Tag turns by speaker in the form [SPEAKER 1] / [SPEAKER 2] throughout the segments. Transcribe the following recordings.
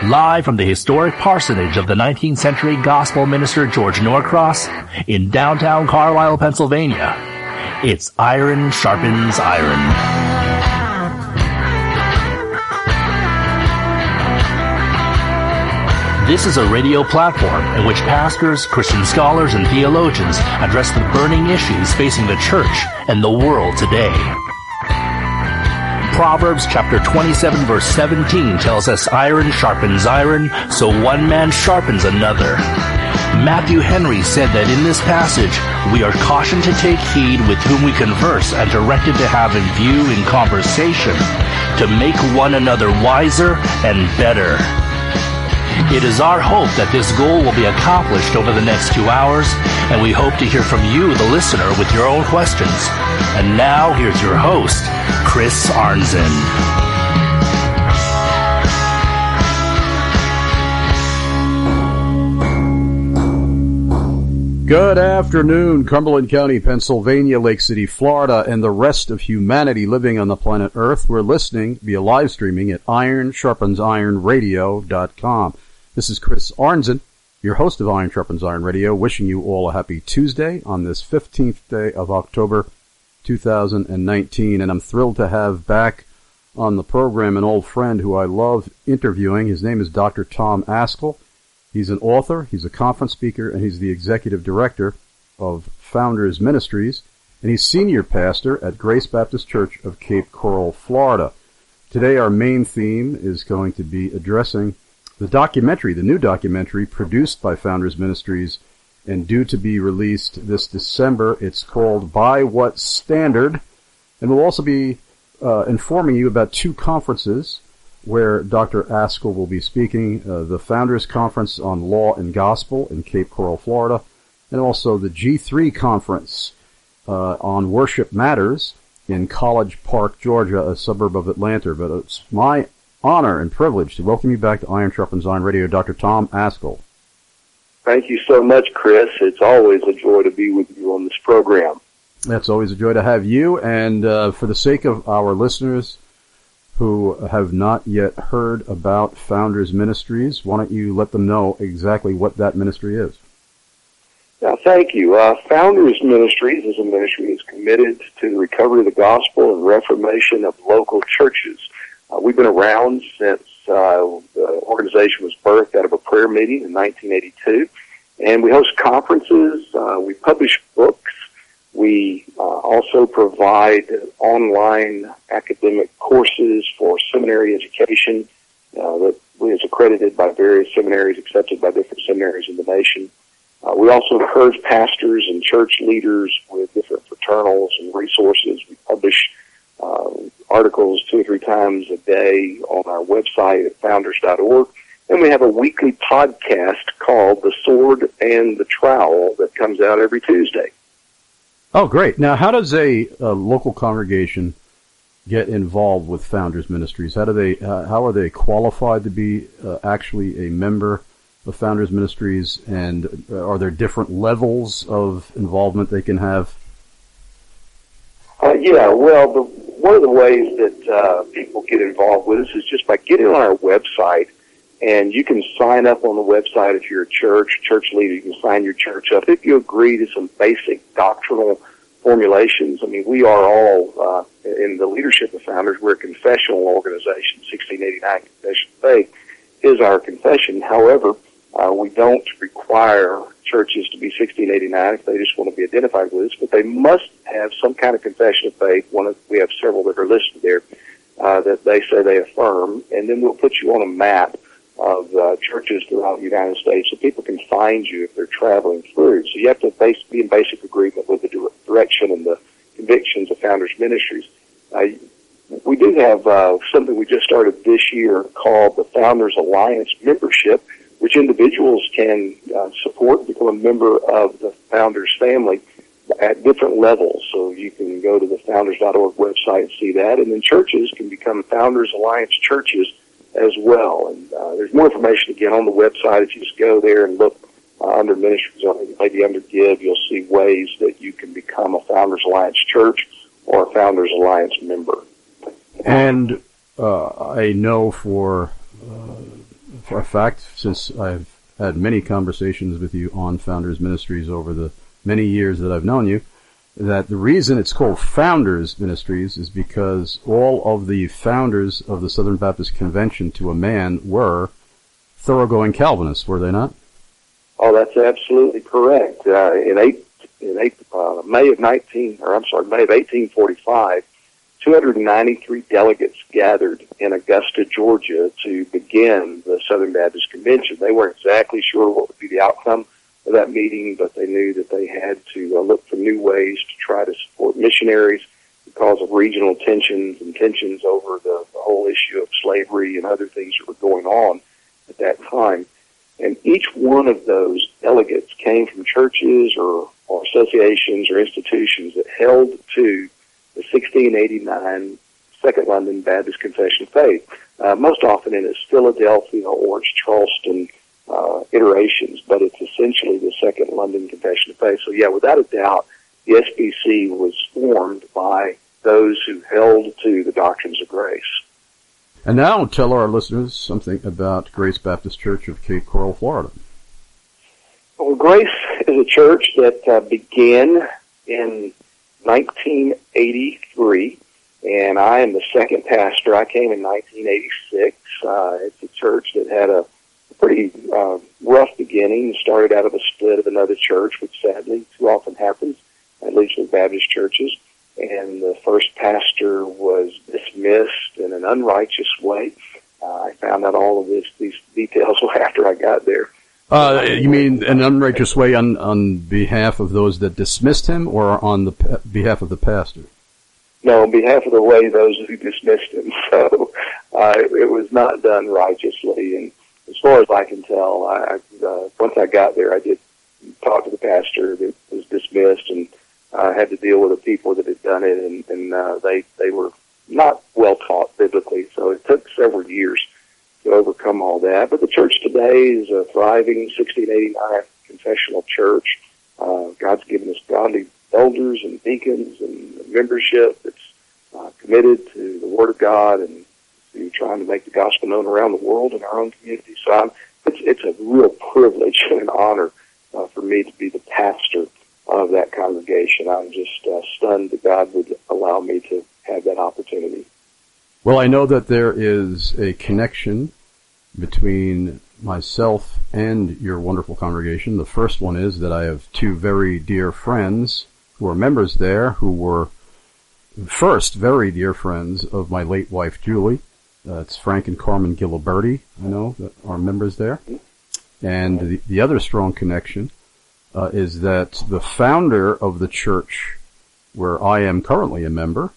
[SPEAKER 1] Live from the historic parsonage of the 19th century gospel minister George Norcross in downtown Carlisle, Pennsylvania, it's Iron Sharpens Iron. This is a radio platform in which pastors, Christian scholars, and theologians address the burning issues facing the church and the world today. Proverbs chapter 27 verse 17 tells us iron sharpens iron, so one man sharpens another. Matthew Henry said that in this passage, we are cautioned to take heed with whom we converse and directed to have in view in conversation to make one another wiser and better. It is our hope that this goal will be accomplished over the next 2 hours, and we hope to hear from you, the listener, with your own questions. And now, here's your host, Chris Arnzen.
[SPEAKER 2] Good afternoon, Cumberland County, Pennsylvania, Lake City, Florida, and the rest of humanity living on the planet Earth. We're listening via live streaming at IronSharpensIronRadio.com. This is Chris Arnzen, your host of Iron Sharpens Iron Radio, wishing you all a happy Tuesday on this 15th day of October 2019. And I'm thrilled to have back on the program an old friend who I love interviewing. His name is Dr. Tom Ascol. He's an author, he's a conference speaker, and he's the executive director of Founders Ministries. And he's senior pastor at Grace Baptist Church of Cape Coral, Florida. Today our main theme is going to be addressing the new documentary produced by Founders Ministries and due to be released this December. It's called By What Standard? And we'll also be informing you about two conferences where Dr. Ascol will be speaking, the Founders Conference on Law and Gospel in Cape Coral, Florida, and also the G3 Conference on Worship Matters in College Park, Georgia, a suburb of Atlanta. But it's my honor and privilege to welcome you back to Iron Sharpens Iron Radio, Dr. Tom Ascol.
[SPEAKER 3] Thank you so much, Chris. It's always a joy to be with you on this program.
[SPEAKER 2] It's always a joy to have you, and for the sake of our listeners who have not yet heard about Founders Ministries, why don't you let them know exactly what that ministry is?
[SPEAKER 3] Yeah, thank you. Founders Ministries is a ministry that's committed to the recovery of the gospel and reformation of local churches. We've been around since the organization was birthed out of a prayer meeting in 1982, and we host conferences, we publish books, we also provide online academic courses for seminary education that is accredited by various seminaries, accepted by different seminaries in the nation. We also encourage pastors and church leaders with different fraternals and resources. We publish articles 2 or 3 times a day on our website at founders.org. And we have a weekly podcast called The Sword and the Trowel that comes out every Tuesday.
[SPEAKER 2] Oh, great. Now, how does a local congregation get involved with Founders Ministries? How are they qualified to be actually a member of Founders Ministries, and are there different levels of involvement they can have?
[SPEAKER 3] One of the ways that people get involved with us is just by getting on our website, and you can sign up on the website if you're a church leader. You can sign your church up if you agree to some basic doctrinal formulations. I mean, we are all in the leadership of Founders. We're a confessional organization. 1689 Confession of Faith is our confession. However, we don't require churches to be 1689 if they just want to be identified with us, but they must have some kind of confession of faith. We have several that are listed there that they say they affirm, and then we'll put you on a map of churches throughout the United States so people can find you if they're traveling through. So you have to be in basic agreement with the direction and the convictions of Founders Ministries. We do have something we just started this year called the Founders Alliance membership, which individuals can support, become a member of the Founders family at different levels. So you can go to the founders.org website and see that. And then churches can become Founders Alliance churches as well. And there's more information, again, on the website. If you just go there and look under ministries, maybe under Give, you'll see ways that you can become a Founders Alliance church or a Founders Alliance member.
[SPEAKER 2] And I know for for a fact, since I've had many conversations with you on Founders Ministries over the many years that I've known you, that the reason it's called Founders Ministries is because all of the founders of the Southern Baptist Convention to a man were thoroughgoing Calvinists, were they not?
[SPEAKER 3] Oh, that's absolutely correct. May of 1845, 293 delegates gathered in Augusta, Georgia, to begin the Southern Baptist Convention. They weren't exactly sure what would be the outcome of that meeting, but they knew that they had to look for new ways to try to support missionaries because of regional tensions and tensions over the whole issue of slavery and other things that were going on at that time. And each one of those delegates came from churches or associations or institutions that held to the 1689 Second London Baptist Confession of Faith. Most often in its Philadelphia or its Charleston iterations, but it's essentially the Second London Confession of Faith. So yeah, without a doubt, the SBC was formed by those who held to the doctrines of grace.
[SPEAKER 2] And now tell our listeners something about Grace Baptist Church of Cape Coral, Florida.
[SPEAKER 3] Well, Grace is a church that began in 1983, and I am the second pastor. I came in 1986. It's a church that had a pretty rough beginning. Started out of a split of another church, which sadly too often happens, at least with Baptist churches. And the first pastor was dismissed in an unrighteous way. I found out all of these details after I got there.
[SPEAKER 2] You mean an unrighteous way on behalf of those that dismissed him, or on the behalf of the pastor?
[SPEAKER 3] No, on behalf of those who dismissed him. So it was not done righteously. And as far as I can tell, once I got there, I did talk to the pastor that was dismissed, and had to deal with the people that had done it, and they were not well taught biblically. So it took several years to overcome all that. But the church today is a thriving 1689 confessional church. God's given us godly elders and deacons and membership that's committed to the Word of God and to trying to make the gospel known around the world in our own community. So it's a real privilege and an honor for me to be the pastor of that congregation. I'm just stunned that God would allow me to have that opportunity.
[SPEAKER 2] Well, I know that there is a connection between myself and your wonderful congregation. The first one is that I have two very dear friends who are members there, who were first very dear friends of my late wife, Julie. It's Frank and Carmen Giliberti, I know, that are members there. And the other strong connection is that the founder of the church where I am currently a member,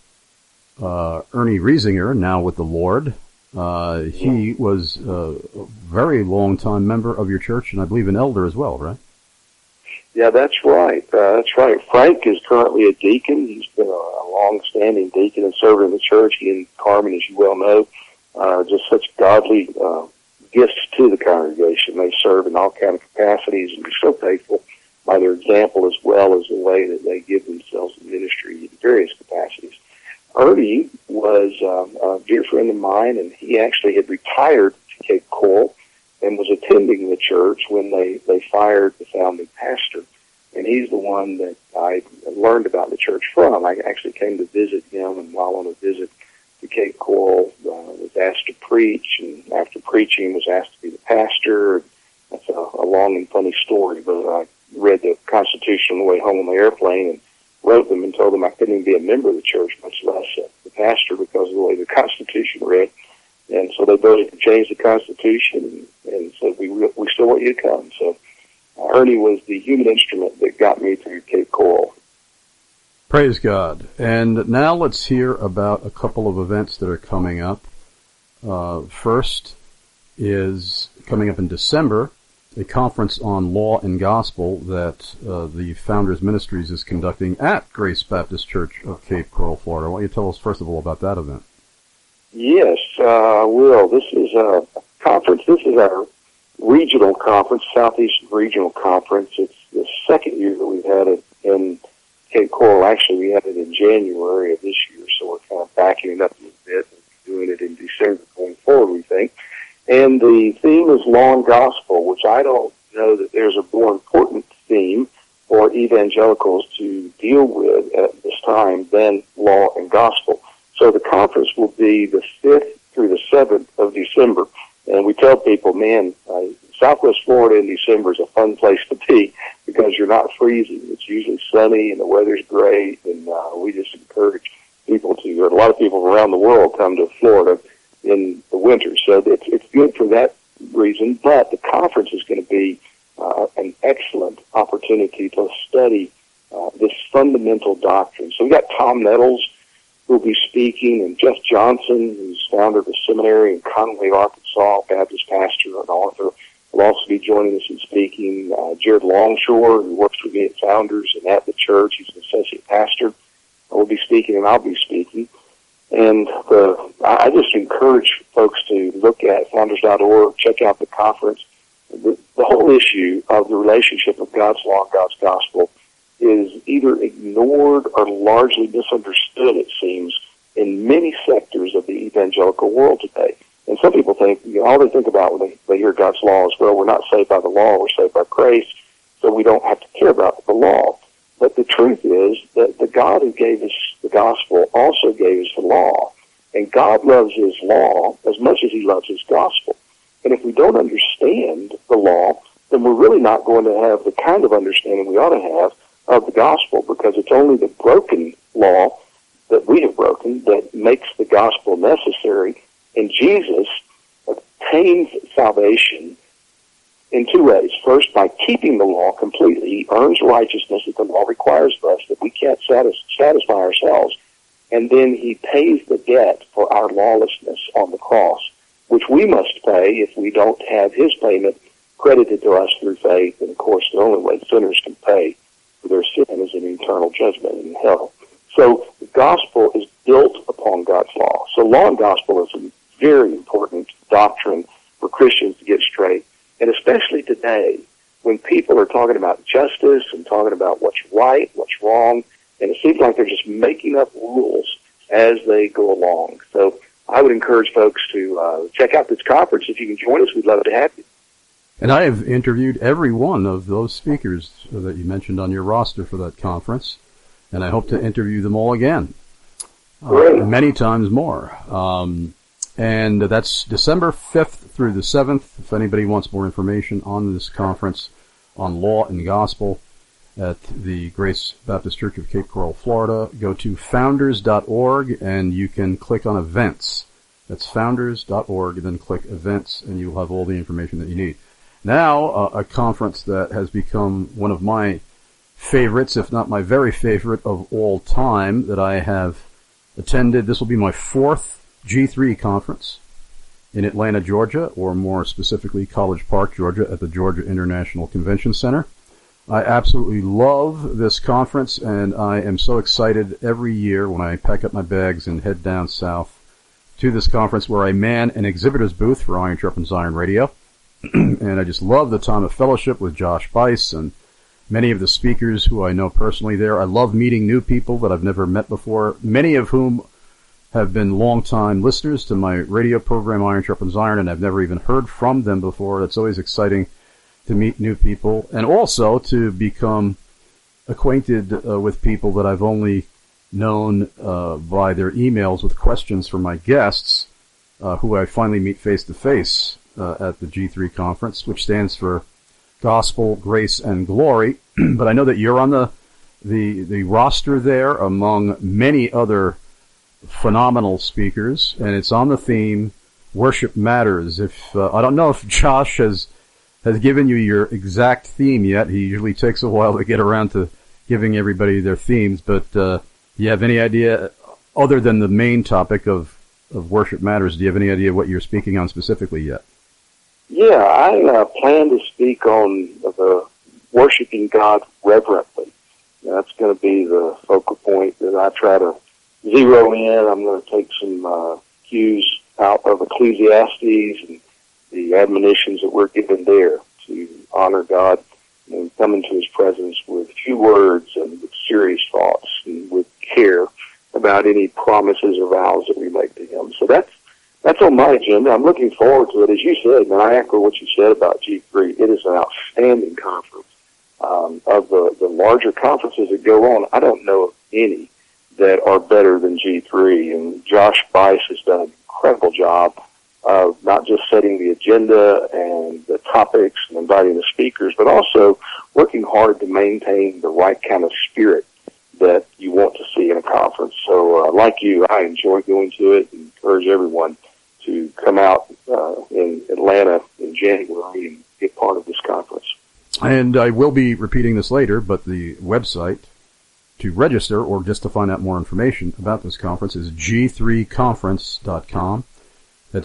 [SPEAKER 2] Ernie Riesinger, now with the Lord, he was a very long-time member of your church, and I believe an elder as well, right?
[SPEAKER 3] Yeah, that's right. That's right. Frank is currently a deacon. He's been a long-standing deacon and servant in the church. He and Carmen, as you well know, just such godly gifts to the congregation. They serve in all kinds of capacities and are so faithful by their example as well as the way that they give themselves in ministry in various capacities. Ernie was a dear friend of mine, and he actually had retired to Cape Coral and was attending the church when they fired the founding pastor. And he's the one that I learned about the church from. I actually came to visit him, and while on a visit to Cape Coral, was asked to preach, and after preaching was asked to be the pastor. That's a long and funny story, but I read the Constitution on the way home on the airplane and wrote them and told them I couldn't even be a member of the church, much less the pastor, because of the way the Constitution read. And so they voted to change the Constitution and said, we still want you to come. So Ernie was the human instrument that got me to Cape Coral.
[SPEAKER 2] Praise God. And now let's hear about a couple of events that are coming up. First is coming up in December, a conference on law and gospel that the Founders Ministries is conducting at Grace Baptist Church of Cape Coral, Florida. Why don't you tell us first of all about that event? Yes,
[SPEAKER 3] I will. This is a conference. This is our regional conference, Southeast Regional Conference. It's the second year that we've had it in Cape Coral. Actually, we had it in January of this year, so we're kind of backing it up a little bit and doing it in December going forward, we think. And And the theme is law and gospel, which I don't know that there's a more important theme for evangelicals to deal with at this time than law and gospel. So the conference will be the 5th through the 7th of December. And we tell people, man, Southwest Florida in December is a fun place to be because you're not freezing. It's usually sunny and the weather's great, and we just encourage people to, or a lot of people around the world come to Florida in the winter. So it's good for that reason, but the conference is going to be an excellent opportunity to study this fundamental doctrine. So we got Tom Nettles, who will be speaking, and Jeff Johnson, who's founder of the seminary in Conway, Arkansas, Baptist pastor and author, will also be joining us and speaking. Jared Longshore, who works with me at Founders and at the church, he's an associate pastor, will be speaking, and I'll be speaking. And I just encourage folks to look at founders.org, check out the conference. The whole issue of the relationship of God's law and God's gospel is either ignored or largely misunderstood, it seems, in many sectors of the evangelical world today. And some people think, all they think about when they hear God's law is, well, we're not saved by the law, we're saved by grace, so we don't have to care about the law. But the truth is that the God who gave us the gospel also gave us the law. And God loves his law as much as he loves his gospel. And if we don't understand the law, then we're really not going to have the kind of understanding we ought to have of the gospel, because it's only the broken law that we have broken that makes the gospel necessary. And Jesus obtains salvation in two ways. First, by keeping the law completely. He earns righteousness that the law requires of us that we can't satisfy ourselves. And then he pays the debt for our lawlessness on the cross, which we must pay if we don't have his payment credited to us through faith. And, of course, the only way sinners can pay for their sin is an eternal judgment in hell. So the gospel is built upon God's law. So law and gospel is a very important doctrine for Christians to get straight. And especially today, when people are talking about justice and talking about what's right, what's wrong, and it seems like they're just making up rules as they go along. So I would encourage folks to check out this conference. If you can join us, we'd love to have you.
[SPEAKER 2] And I have interviewed every one of those speakers that you mentioned on your roster for that conference, and I hope to interview them all again, many times more. And that's December 5th through the 7th. If anybody wants more information on this conference on law and gospel at the Grace Baptist Church of Cape Coral, Florida, go to founders.org and you can click on events. That's founders.org, and then click events, and you'll have all the information that you need. Now, a conference that has become one of my favorites, if not my very favorite of all time, that I have attended. This will be my 4th G3 conference in Atlanta, Georgia, or more specifically College Park, Georgia, at the Georgia International Convention Center. I absolutely love this conference, and I am so excited every year when I pack up my bags and head down south to this conference, where I man an exhibitor's booth for Iron Sharpens Iron Radio. And I just love the time of fellowship with Josh Bice and many of the speakers who I know personally there. I love meeting new people that I've never met before, many of whom have been long-time listeners to my radio program, Iron Sharpens Iron, and I've never even heard from them before. It's always exciting to meet new people, and also to become acquainted with people that I've only known by their emails with questions from my guests, who I finally meet face-to-face at the G3 conference, which stands for Gospel, Grace, and Glory. But I know that you're on the roster there among many other phenomenal speakers, and it's on the theme Worship Matters. If I don't know if Josh has given you your exact theme yet. He usually takes a while to get around to giving everybody their themes, but do you have any idea, other than the main topic of Worship Matters, do you have any idea what you're speaking on specifically yet?
[SPEAKER 3] Yeah, I plan to speak on the worshiping God reverently. That's going to be the focal point that I try to zero in. I'm going to take some cues out of Ecclesiastes and the admonitions that we're given there to honor God and come into his presence with few words and with serious thoughts and with care about any promises or vows that we make to him. So that's That's on my agenda. I'm looking forward to it. As you said, and I echo what you said about G3. It is an outstanding conference. Of the larger conferences that go on, I don't know of any that are better than G3. And Josh Bice has done an incredible job of not just setting the agenda and the topics and inviting the speakers, but also working hard to maintain the right kind of spirit that you want to see in a conference. So, like you, I enjoy going to it and encourage everyone to come out in Atlanta in January and get part of this conference.
[SPEAKER 2] And I will be repeating this later, but the website to register or just to find out more information about this conference is g3conference.com. That's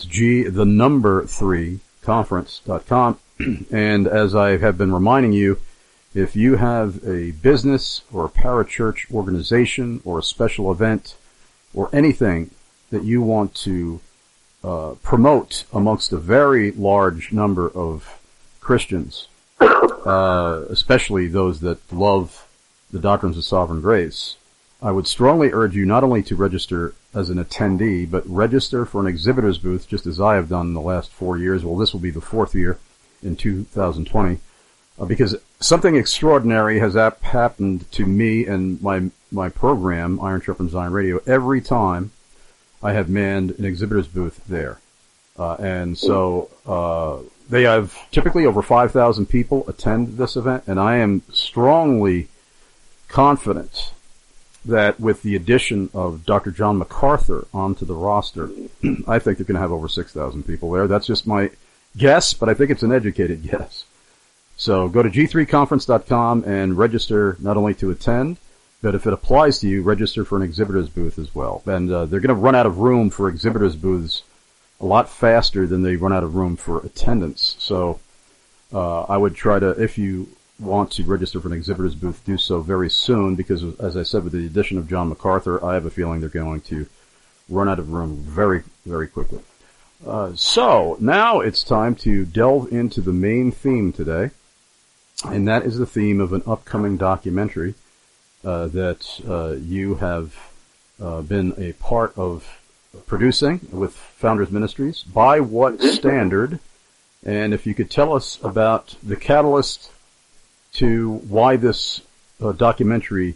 [SPEAKER 2] G3conference.com. And as I have been reminding you, if you have a business or a parachurch organization or a special event or anything that you want to promote amongst a very large number of Christians, especially those that love the doctrines of sovereign grace, I would strongly urge you not only to register as an attendee, but register for an exhibitor's booth, just as I have done in the last 4 years. Well, this will be the 4th year in 2020, because something extraordinary has happened to me and my program, Iron Sharpens Iron Radio, every time I have manned an exhibitor's booth there. And so they have typically over 5,000 people attend this event, and I am strongly confident that with the addition of Dr. John MacArthur onto the roster, I think they're going to have over 6,000 people there. That's just my guess, but I think it's an educated guess. So go to g3conference.com and register not only to attend, but if it applies to you, register for an exhibitor's booth as well. And they're going to run out of room for exhibitor's booths a lot faster than they run out of room for attendance. So I would try to, if you want to register for an exhibitor's booth, do so very soon, because as I said, with the addition of John MacArthur, I have a feeling they're going to run out of room very, very quickly. So now it's time to delve into the main theme today, and that is the theme of an upcoming documentary that you have been a part of producing with Founders Ministries. By what standard? And if you could tell us about the catalyst to why this documentary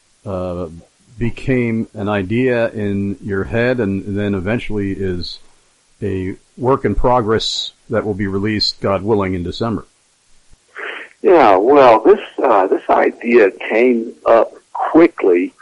[SPEAKER 2] became an idea in your head and then eventually is a work in progress that will be released, God willing, in December.
[SPEAKER 3] Yeah, well, this idea came up quickly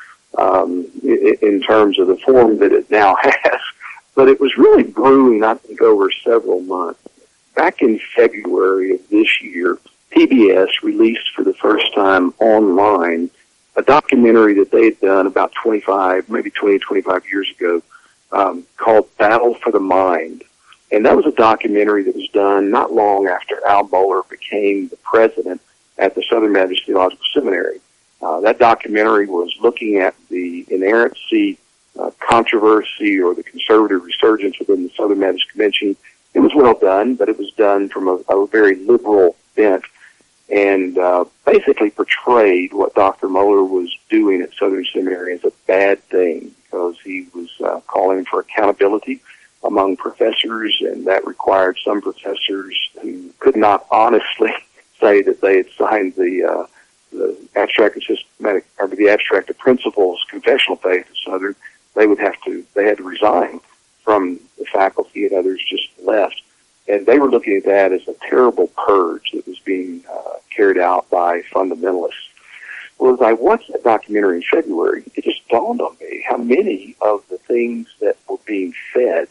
[SPEAKER 3] in terms of the form that it now has, but it was really brewing, I think, over several months. Back in February of this year, PBS released for the first time online a documentary that they had done about 25 years ago, called Battle for the Mind. And that was a documentary that was done not long after Al Mohler became the president at the Southern Baptist Theological Seminary. That documentary was looking at the inerrancy controversy or the conservative resurgence within the Southern Baptist Convention. It was well done, but it was done from a very liberal bent, and basically portrayed what Dr. Mohler was doing at Southern Seminary as a bad thing, because he was calling for accountability among professors, and that required some professors who could not honestly say that they had signed the abstract of systematic, or the abstract of principles confessional faith at Southern. They had to resign from the faculty, and others just left. And they were looking at that as a terrible purge that was being carried out by fundamentalists. Well, as I watched that documentary in February, it just dawned on me how many of the things that were being fed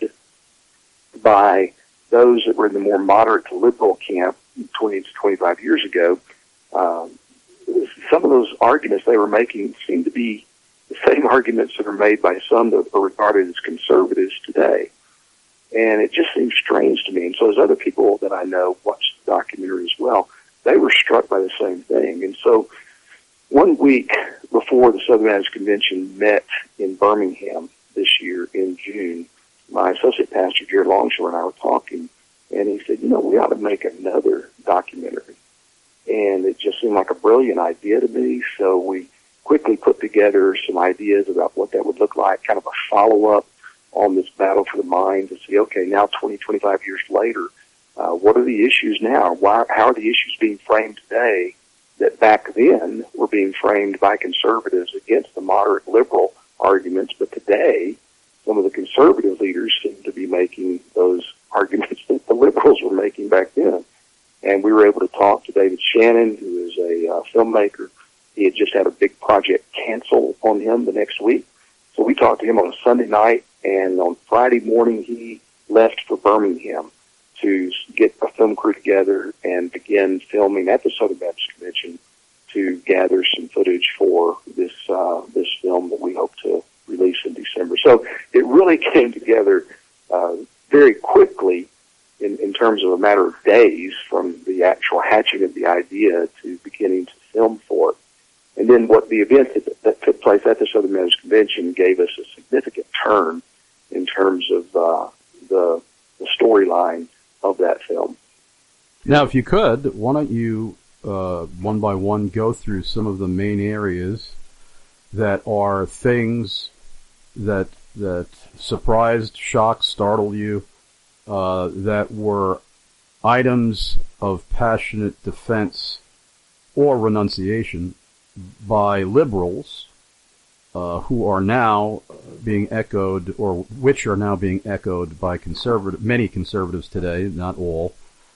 [SPEAKER 3] by those that were in the more moderate to liberal camp 20 to 25 years ago, some of those arguments they were making seemed to be the same arguments that are made by some that are regarded as conservatives today. And it just seemed strange to me. And so as other people that I know watched the documentary as well, they were struck by the same thing. And so 1 week before the Southern Baptist Convention met in Birmingham this year in June, my associate pastor, Jared Longshore, and I were talking, and he said, we ought to make another documentary. And it just seemed like a brilliant idea to me, so we quickly put together some ideas about what that would look like, kind of a follow-up on this battle for the mind to see, okay, now 20, 25 years later, what are the issues now? How are the issues being framed today that back then were being framed by conservatives against the moderate liberal arguments, but today some of the conservative leaders seem to be making those arguments that the liberals were making back then. And we were able to talk to David Shannon, who is a filmmaker. He had just had a big project cancel on him the next week. So we talked to him on a Sunday night, and on Friday morning he left for Birmingham to get a film crew together and begin filming at the Southern Baptist Convention to gather some footage for this film that we hope to release in December. So it really came together very quickly in terms of a matter of days from the actual hatching of the idea to beginning to film for it. And then what the event that took place at the Southern Baptist Convention gave us a significant turn in terms of the storyline of that film.
[SPEAKER 2] Now, if you could, why don't you, one by one, go through some of the main areas that are things that surprised, shocked, startled you, that were items of passionate defense or renunciation by liberals who are now being echoed, or which are now being echoed by many conservatives today, not all.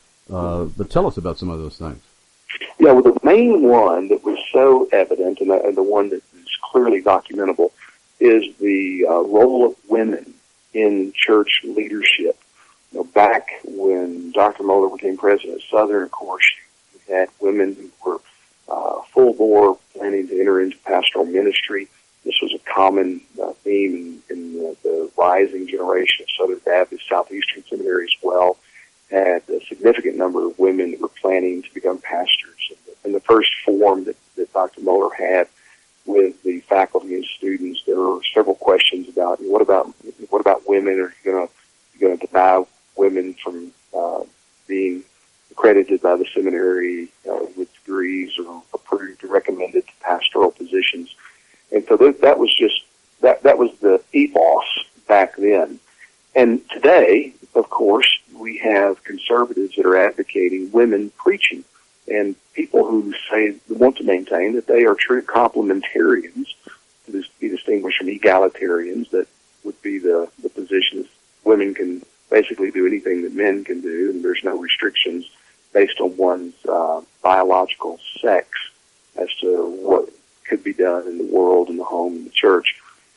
[SPEAKER 2] But tell us about some of those things.
[SPEAKER 3] Yeah, well, the main one that was so evident, and the one that is clearly documentable, is the role of women in church leadership. You know, back when Dr. Mohler became president of Southern, of course, we had women who were full bore planning to enter into pastoral ministry. This was a common theme in the rising generation of Southern Baptist, Southeastern Seminary as well. Had a significant number of women that were planning to become pastors. In the first forum that Dr. Mohler had with the faculty and students, there were several questions about what about women? Are you going to deny women from being accredited by the seminary with degrees or approved or recommended to pastoral positions? And so that was the ethos back then. And today, of course, we have conservatives that are advocating women preaching, and people who want to maintain that they are true complementarians, to be distinguished from egalitarians, that would be the position that women can basically do anything that men can do, and there's no restrictions based on one's biological sex as to what could be done in the world, in the home, in the church.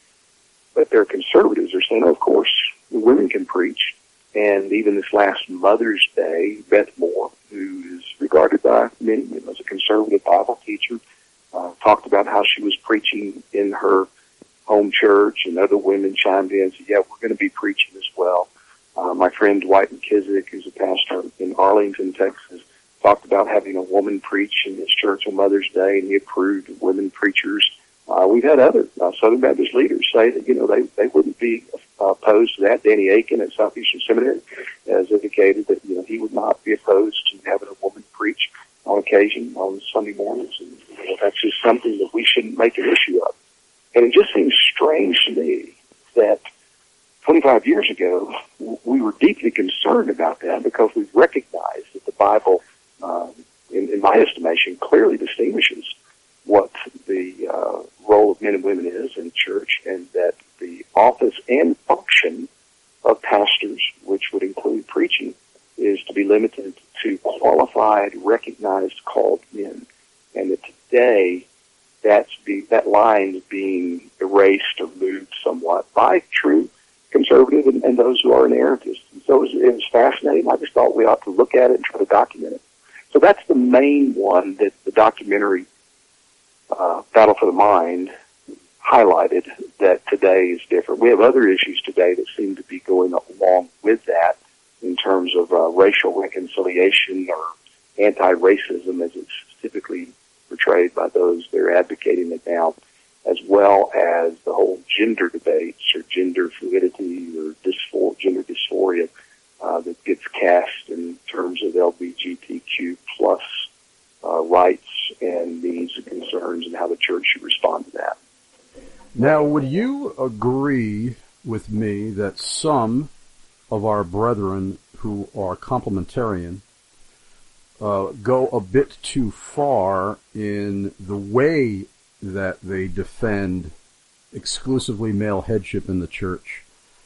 [SPEAKER 3] But there are conservatives who are saying, oh, of course, women can preach. And even this last Mother's Day, Beth Moore, who is regarded by many as a conservative Bible teacher, talked about how she was preaching in her home church, and other women chimed in and said, yeah, we're going to be preaching as well. My friend Dwight McKissick, who's a pastor in Arlington, Texas, talked about having a woman preach in his church on Mother's Day, and he approved of women preachers. We've had other Southern Baptist leaders say that, they wouldn't be opposed to that. Danny Aiken at Southeastern Seminary has indicated that, he would not be opposed to having a woman preach on occasion on Sunday mornings. And that's just something that we shouldn't make an issue of. And it just seems strange to me that 25 years ago, we were deeply concerned about that because we recognized that the Bible, in my estimation, clearly distinguishes what the role of men and women is in church, and that the office and function of pastors, which would include preaching, is to be limited to qualified, recognized, called men. And that today, that line is being erased or moved somewhat by true conservative and those who are inerrantists. And so it was fascinating. I just thought we ought to look at it and try to document it. So that's the main one that the documentary Battle for the Mind highlighted, that today is different. We have other issues today that seem to be going along with that in terms of racial reconciliation or anti-racism, as it's typically portrayed by those that are advocating it now, as well as the whole gender debates or gender fluidity or gender dysphoria that gets cast in terms of LGBTQ plus rights and needs and concerns, and how the church should respond to that.
[SPEAKER 2] Now, would you agree with me that some of our brethren who are complementarian go a bit too far in the way that they defend exclusively male headship in the church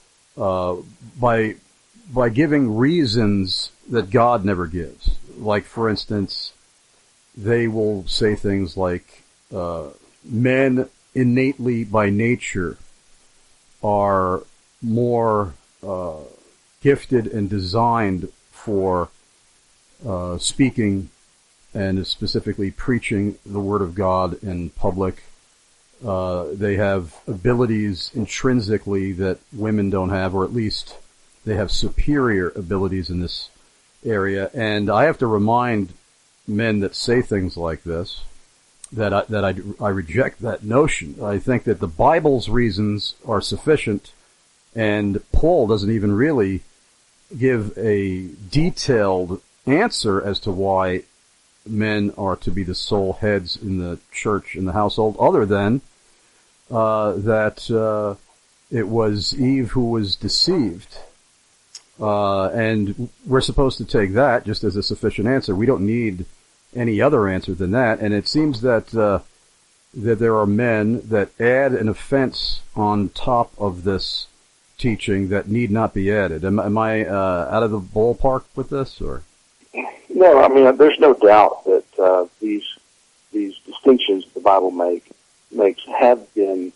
[SPEAKER 2] by giving reasons that God never gives. Like, for instance, they will say things like men innately by nature are more gifted and designed for speaking and specifically preaching the Word of God in public. They have abilities intrinsically that women don't have, or at least they have superior abilities in this area. And I have to remind men that say things like this that I reject that notion. I think that the Bible's reasons are sufficient, and Paul doesn't even really give a detailed answer as to why men are to be the sole heads in the church, in the household, other than that it was Eve who was deceived. And we're supposed to take that just as a sufficient answer. We don't need any other answer than that. And it seems that that there are men that add an offense on top of this teaching that need not be added. Am I out of the ballpark with this, or?
[SPEAKER 3] No, I mean, there's no doubt that these distinctions the Bible makes have been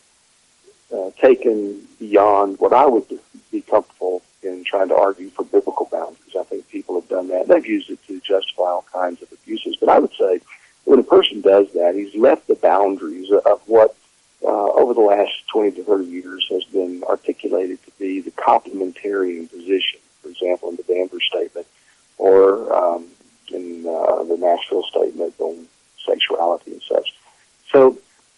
[SPEAKER 3] taken beyond what I would be comfortable in trying to argue for biblical boundaries. I think people have done that. They've used it to justify all kinds of abuses. But I would say when a person does that, he's left the boundaries of what over the last 20 to 30 years has been articulated to be the complementarian position. For example, in the Danvers statement, or in the Nashville statement on sexuality and such. So,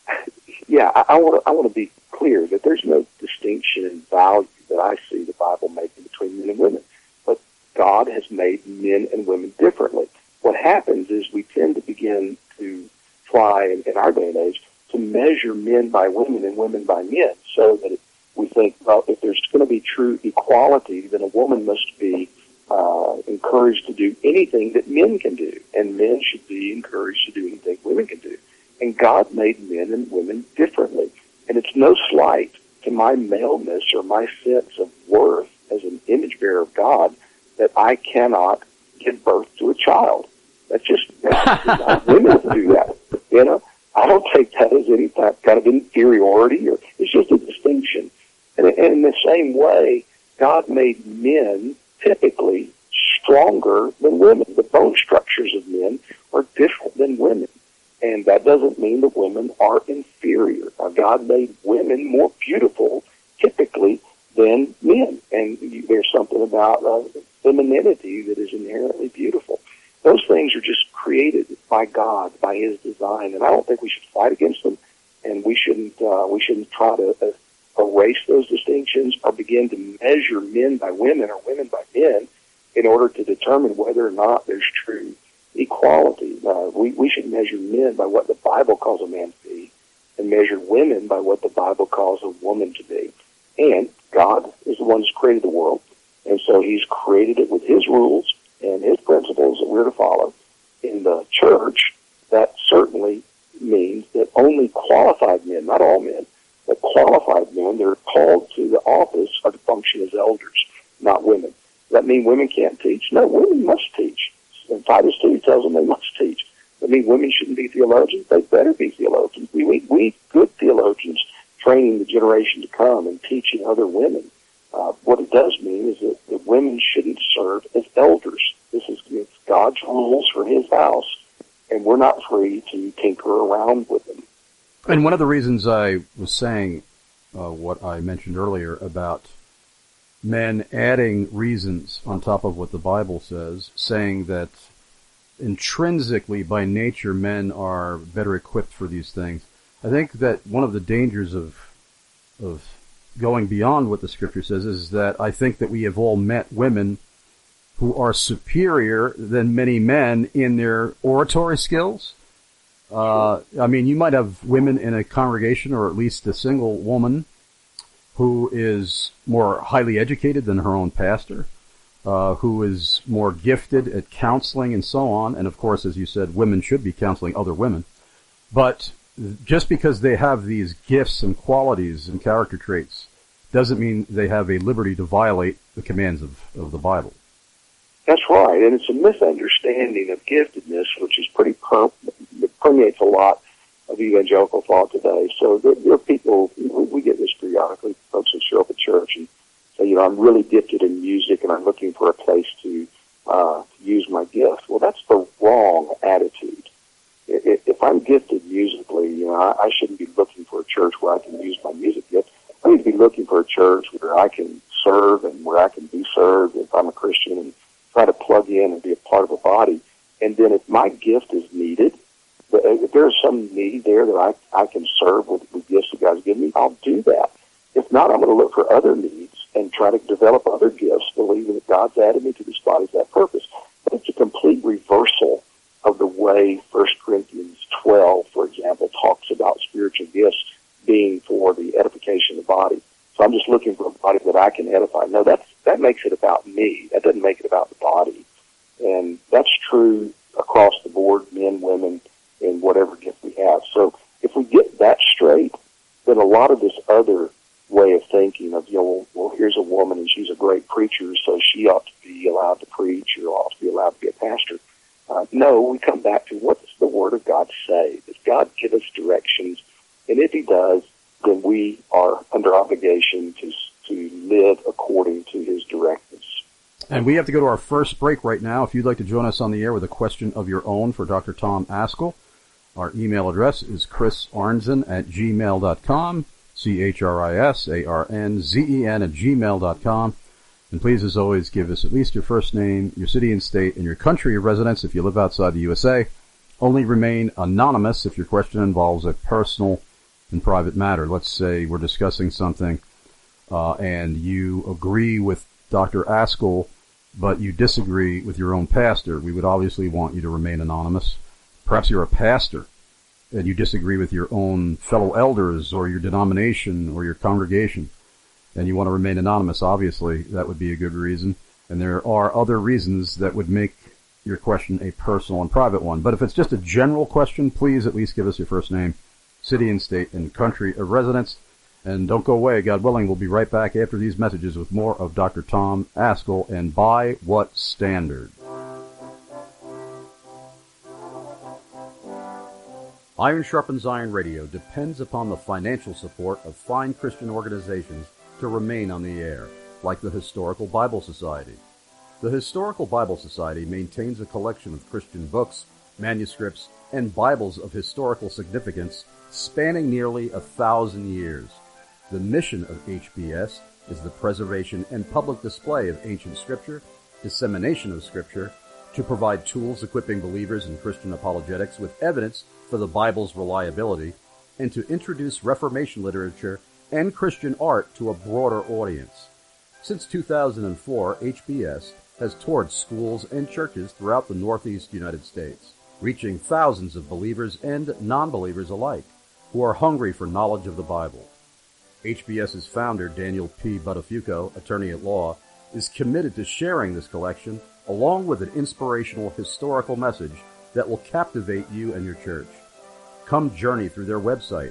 [SPEAKER 3] yeah, I want to be clear that there's no distinction in value that I see the Bible making between men and women. But God has made men and women differently. What happens is we tend to begin to try, in our day and age, to measure men by women and women by men, so that we think, well, if there's going to be true equality, then a woman must be encouraged to do anything that men can do, and men should be encouraged to do anything women can do. And God made men and women differently. And it's no slight to my maleness or my sense of worth as an image bearer of God that I cannot give birth to a child. That's just not women do that. You know, I don't take that as any kind of inferiority, or it's just a distinction. And in the same way, God made men typically stronger than women. The bone structures of men are different than women. And that doesn't mean that women are inferior. God made women more beautiful, typically, than men. And there's something about femininity that is inherently beautiful. Those things are just created by God, by His design. And I don't think we should fight against them. And we shouldn't try to erase those distinctions or begin to measure men by women or women by men in order to determine whether or not there's true equality. We should measure men by what the Bible calls a man to be, and measure women by what the Bible calls a woman to be. And God is the one who's created the world, and so He's created it with His rules and His principles that we're to follow. In the church, that certainly means that only qualified men, not all men, but qualified men that are called to the office are to function as elders, not women. Does that mean women can't teach? No, women must teach. And Titus 2 tells them they must teach. I mean, women shouldn't be theologians. They better be theologians. We good theologians training the generation to come and teaching other women. What it does mean is that women shouldn't serve as elders. It's God's rules for His house, and we're not free to tinker around with them.
[SPEAKER 2] And one of the reasons I was saying what I mentioned earlier about men adding reasons on top of what the Bible says, saying that intrinsically by nature men are better equipped for these things. I think that one of the dangers of going beyond what the Scripture says is that I think that we have all met women who are superior than many men in their oratory skills. I mean, you might have women in a congregation, or at least a single woman, who is more highly educated than her own pastor, who is more gifted at counseling and so on. And of course, as you said, women should be counseling other women. But just because they have these gifts and qualities and character traits doesn't mean they have a liberty to violate the commands of the Bible.
[SPEAKER 3] That's right, and it's a misunderstanding of giftedness, which is pretty permeates a lot of evangelical thought today. So there are people, we get this periodically, folks that show up at church and say, I'm really gifted in music and I'm looking for a place to use my gift. Well, that's the wrong attitude. If I'm gifted musically, I shouldn't be looking for a church where I can use my music gift. I need to be looking for a church where I can serve and where I can be served if I'm a Christian, and try to plug in and be a part of a body. And then if my gift is needed, if there's some need there that I can serve with the gifts that God's given me, I'll do that. If not, I'm going to look for other needs and try to develop other gifts, believing that God's added me to this body for that purpose. But it's a complete reversal of the way 1 Corinthians 12, for example, talks about spiritual gifts being for the edification of the body. So I'm just looking for a body that I can edify. No, that makes it about me. That doesn't make it about the body. And that's true across the board, men, women, and whatever gift we have. So if we get that straight, then a lot of this other way of thinking of, well, here's a woman and she's a great preacher, so she ought to be allowed to preach or ought to be allowed to be a pastor. No, we come back to, what does the Word of God say? Does God give us directions? And if He does, then we are under obligation to live according to His directives.
[SPEAKER 2] And we have to go to our first break right now. If you'd like to join us on the air with a question of your own for Dr. Tom Ascol, our email address is chrisarnzen@gmail.com, CHRISARNZEN@gmail.com. And please, as always, give us at least your first name, your city and state, and your country of residence if you live outside the USA. Only remain anonymous if your question involves a personal and private matter. Let's say we're discussing something and you agree with Dr. Ascol, but you disagree with your own pastor. We would obviously want you to remain anonymous. Perhaps you're a pastor and you disagree with your own fellow elders or your denomination or your congregation, and you want to remain anonymous. Obviously, that would be a good reason. And there are other reasons that would make your question a personal and private one. But if it's just a general question, please at least give us your first name, city and state, and country of residence. And don't go away. God willing, we'll be right back after these messages with more of Dr. Tom Ascol and By What Standard? Iron Sharpens Iron Radio depends upon the financial support of fine Christian organizations to remain on the air, like the Historical Bible Society. The Historical Bible Society maintains a collection of Christian books, manuscripts, and Bibles of historical significance spanning nearly 1,000 years. The mission of HBS is the preservation and public display of ancient Scripture, dissemination of Scripture, to provide tools equipping believers in Christian apologetics with evidence for the Bible's reliability, and to introduce Reformation literature and Christian art to a broader audience. Since 2004, HBS has toured schools and churches throughout the Northeast United States, reaching thousands of believers and non-believers alike who are hungry for knowledge of the Bible. HBS's founder, Daniel P. Buttafuoco, attorney at law, is committed to sharing this collection along with an inspirational historical message that will captivate you and your church. Come journey through their website,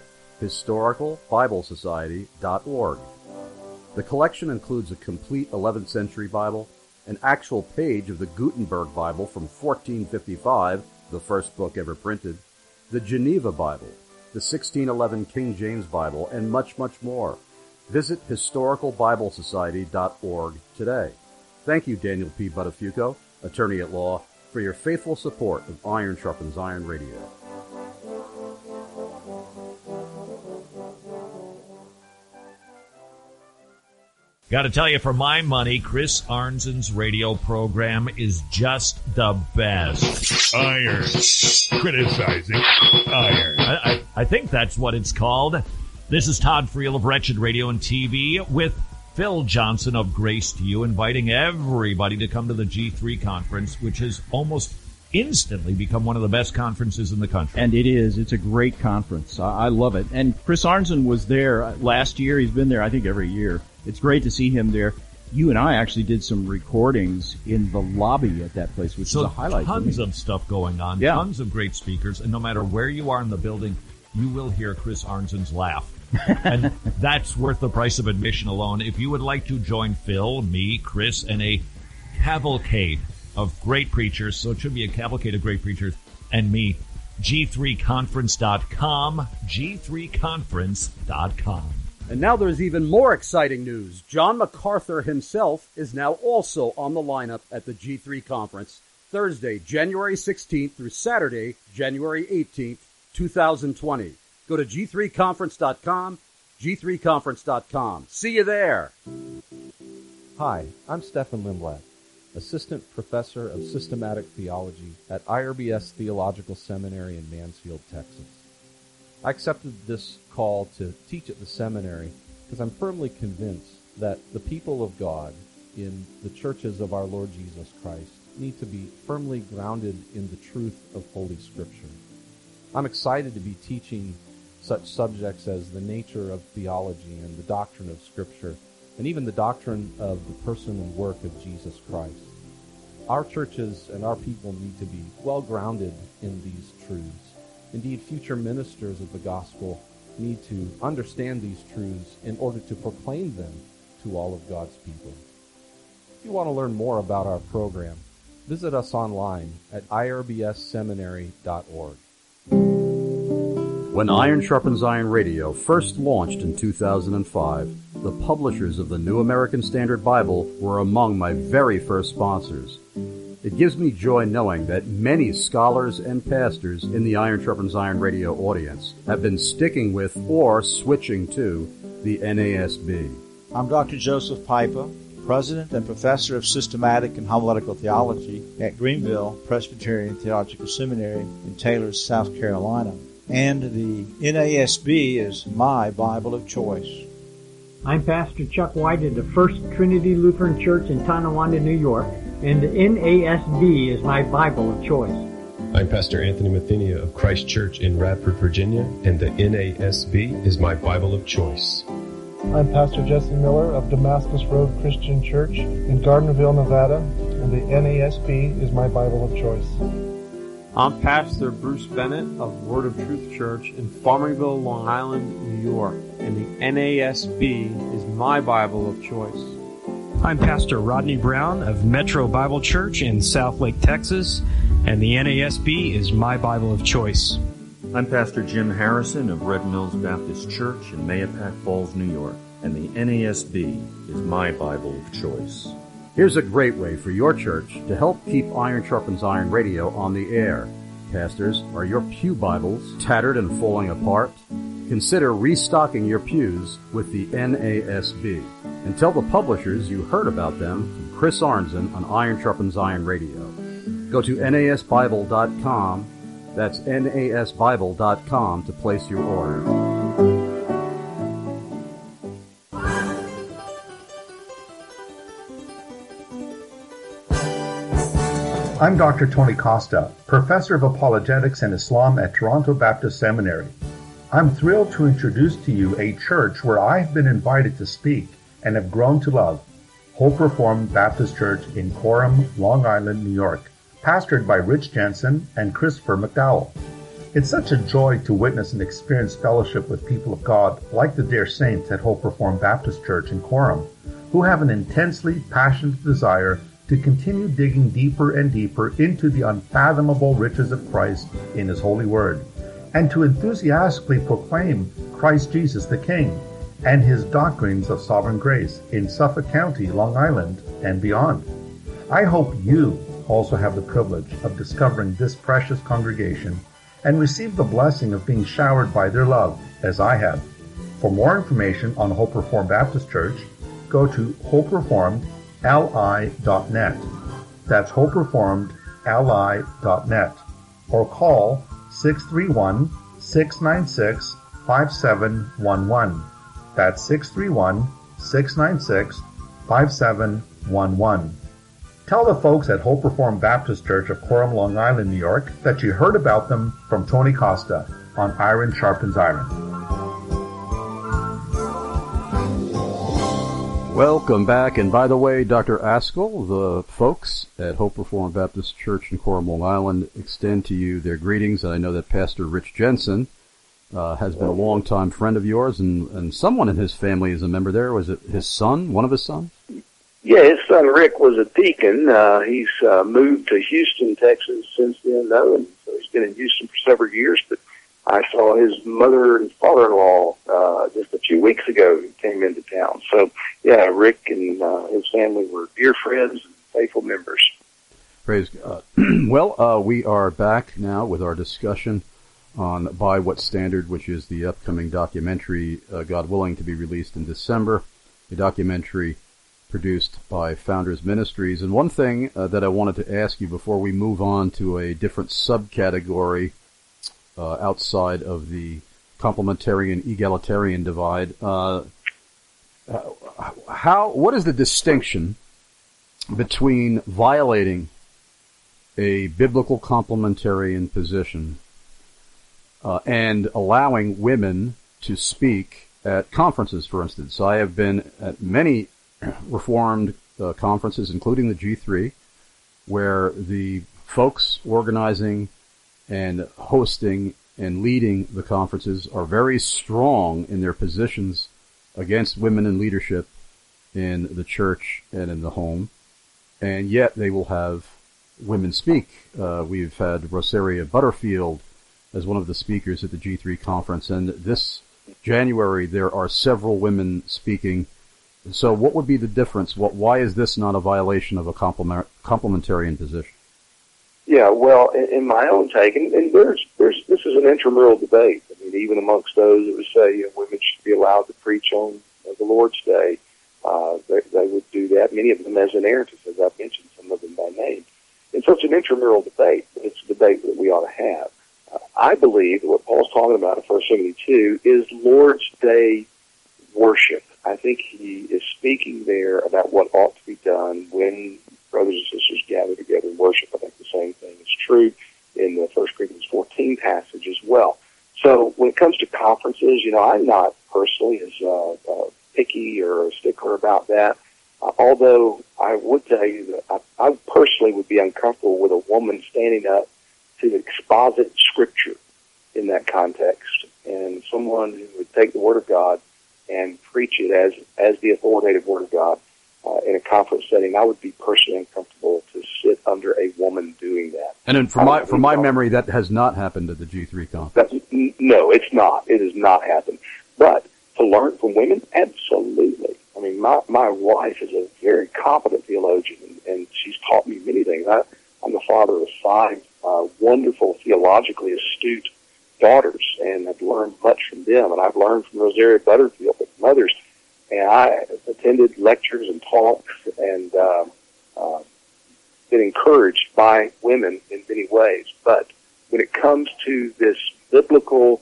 [SPEAKER 2] historicalbiblesociety.org. The collection includes a complete 11th century Bible, an actual page of the Gutenberg Bible from 1455, the first book ever printed, the Geneva Bible, the 1611 King James Bible, and much, much more. Visit historicalbiblesociety.org today. Thank you, Daniel P. Buttafuoco, attorney at law, for your faithful support of Iron Sharpens Iron Radio.
[SPEAKER 4] Got to tell you, for my money, Chris Arnzen's radio program is just the best.
[SPEAKER 5] Iron. Criticizing iron.
[SPEAKER 4] I think that's what it's called. This is Todd Friel of Wretched Radio and TV with Phil Johnson of Grace to You, inviting everybody to come to the G3 conference, which has almost instantly become one of the best conferences in the country.
[SPEAKER 6] And it is. It's a great conference. I love it. And Chris Arnzen was there last year. He's been there, I think, every year. It's great to see him there. You and I actually did some recordings in the lobby at that place, which is a highlight.
[SPEAKER 4] Tons of stuff going on, tons of great speakers, and no matter where you are in the building, you will hear Chris Arnzen's laugh. And that's worth the price of admission alone. If you would like to join Phil, me, Chris, and a cavalcade of great preachers, so it should be a cavalcade of great preachers, and me, G3conference.com, G3conference.com.
[SPEAKER 2] And now there's even more exciting news. John MacArthur himself is now also on the lineup at the G3 Conference, Thursday, January 16th through Saturday, January 18th, 2020. Go to G3conference.com, G3conference.com. See you there.
[SPEAKER 7] Hi, I'm Stephen Lindblad, Assistant Professor of Systematic Theology at IRBS Theological Seminary in Mansfield, Texas. I accepted this call to teach at the seminary because I'm firmly convinced that the people of God in the churches of our Lord Jesus Christ need to be firmly grounded in the truth of Holy Scripture. I'm excited to be teaching such subjects as the nature of theology and the doctrine of Scripture, and even the doctrine of the person and work of Jesus Christ. Our churches and our people need to be well grounded in these truths. Indeed, future ministers of the gospel need to understand these truths in order to proclaim them to all of God's people. If you want to learn more about our program, visit us online at irbsseminary.org.
[SPEAKER 2] When Iron Sharpens Iron Radio first launched in 2005, the publishers of the New American Standard Bible were among my very first sponsors. It gives me joy knowing that many scholars and pastors in the Iron Sharpens Iron Radio audience have been sticking with or switching to the NASB.
[SPEAKER 8] I'm Dr. Joseph Pipa, President and Professor of Systematic and Homiletical Theology at Greenville Presbyterian Theological Seminary in Taylor, South Carolina. And the NASB is my Bible of choice.
[SPEAKER 9] I'm Pastor Chuck White at the First Trinity Lutheran Church in Tonawanda, New York, and the NASB is my Bible of choice.
[SPEAKER 10] I'm Pastor Anthony Mathenia of Christ Church in Radford, Virginia, and the NASB is my Bible of choice.
[SPEAKER 11] I'm Pastor Jesse Miller of Damascus Road Christian Church in Gardnerville, Nevada, and the NASB is my Bible of choice.
[SPEAKER 12] I'm Pastor Bruce Bennett of Word of Truth Church in Farmingville, Long Island, New York, and the NASB is my Bible of choice.
[SPEAKER 13] I'm Pastor Rodney Brown of Metro Bible Church in Southlake, Texas, and the NASB is my Bible of choice.
[SPEAKER 14] I'm Pastor Jim Harrison of Red Mills Baptist Church in Mahopac Falls, New York, and the NASB is my Bible of choice.
[SPEAKER 2] Here's a great way for your church to help keep Iron Sharpens Iron Radio on the air. Pastors, are your pew Bibles tattered and falling apart? Consider restocking your pews with the NASB. And tell the publishers you heard about them from Chris Arnzen on Iron Sharpens Iron Radio. Go to nasbible.com, that's nasbible.com, to place your order.
[SPEAKER 15] I'm Dr. Tony Costa, Professor of Apologetics and Islam at Toronto Baptist Seminary. I'm thrilled to introduce to you a church where I've been invited to speak and have grown to love, Hope Reformed Baptist Church in Coram, Long Island, New York, pastored by Rich Jensen and Christopher McDowell. It's such a joy to witness and experience fellowship with people of God like the dear saints at Hope Reformed Baptist Church in Coram, who have an intensely passionate desire to continue digging deeper and deeper into the unfathomable riches of Christ in His holy word, and to enthusiastically proclaim Christ Jesus the King and His doctrines of sovereign grace in Suffolk County, Long Island, and beyond. I hope you also have the privilege of discovering this precious congregation and receive the blessing of being showered by their love, as I have. For more information on Hope Reformed Baptist Church, go to hopereformedli.net. That's hopereformedli.net. Or call 631-696-5711. That's 631-696-5711. Tell the folks at Hope Reformed Baptist Church of Coram, Long Island, New York, that you heard about them from Tony Costa on Iron Sharpens Iron.
[SPEAKER 2] Welcome back. And by the way, Dr. Askell, the folks at Hope Reformed Baptist Church in Coram, Long Island, extend to you their greetings. And I know that Pastor Rich Jensen has been a longtime friend of yours, and someone in his family is a member there. Was it his son, one of his sons?
[SPEAKER 3] Yeah, his son Rick was a deacon. He's moved to Houston, Texas since then, though, and so he's been in Houston for several years. But I saw his mother and father-in-law just a few weeks ago who came into town. So, yeah, Rick and his family were dear friends and faithful members.
[SPEAKER 2] Praise God. Well, we are back now with our discussion on By What Standard, which is the upcoming documentary, God willing, to be released in December, a documentary produced by Founders Ministries. And one thing that I wanted to ask you before we move on to a different subcategory outside of the complementarian egalitarian divide, what is the distinction between violating a biblical complementarian position and allowing women to speak at conferences, for instance? I have been at many Reformed conferences, including the G3, where the folks organizing and hosting and leading the conferences are very strong in their positions against women in leadership in the church and in the home, and yet they will have women speak. We've had Rosaria Butterfield as one of the speakers at the G3 conference, and this January there are several women speaking. So what would be the difference? Why is this not a violation of a complementarian position?
[SPEAKER 3] Yeah, well, in my own take, and this is an intramural debate. I mean, even amongst those that would say women should be allowed to preach on the Lord's Day, they would do that. Many of them as inerrantists, as I've mentioned, some of them by name. And so it's an intramural debate, but it's a debate that we ought to have. I believe that what Paul's talking about in 1 Timothy 2 is Lord's Day worship. I think he is speaking there about what ought to be done when brothers and sisters gather together and worship. I think the same thing is true in the 1 Corinthians 14 passage as well. So when it comes to conferences, I'm not personally as picky or a stickler about that, although I would tell you that I personally would be uncomfortable with a woman standing up to exposit Scripture in that context, and someone who would take the Word of God and preach it as the authoritative Word of God in a conference setting. I would be personally uncomfortable to sit under a woman doing that.
[SPEAKER 2] And then from my memory, that has not happened at the G3 conference.
[SPEAKER 3] No, it's not. It has not happened. But to learn from women, absolutely. I mean, my wife is a very competent theologian, and she's taught me many things. I'm the father of 5 wonderful, theologically astute daughters, and I've learned much from them, and I've learned from Rosaria Butterfield and from others, and I attended lectures and talks and been encouraged by women in many ways. But when it comes to this biblical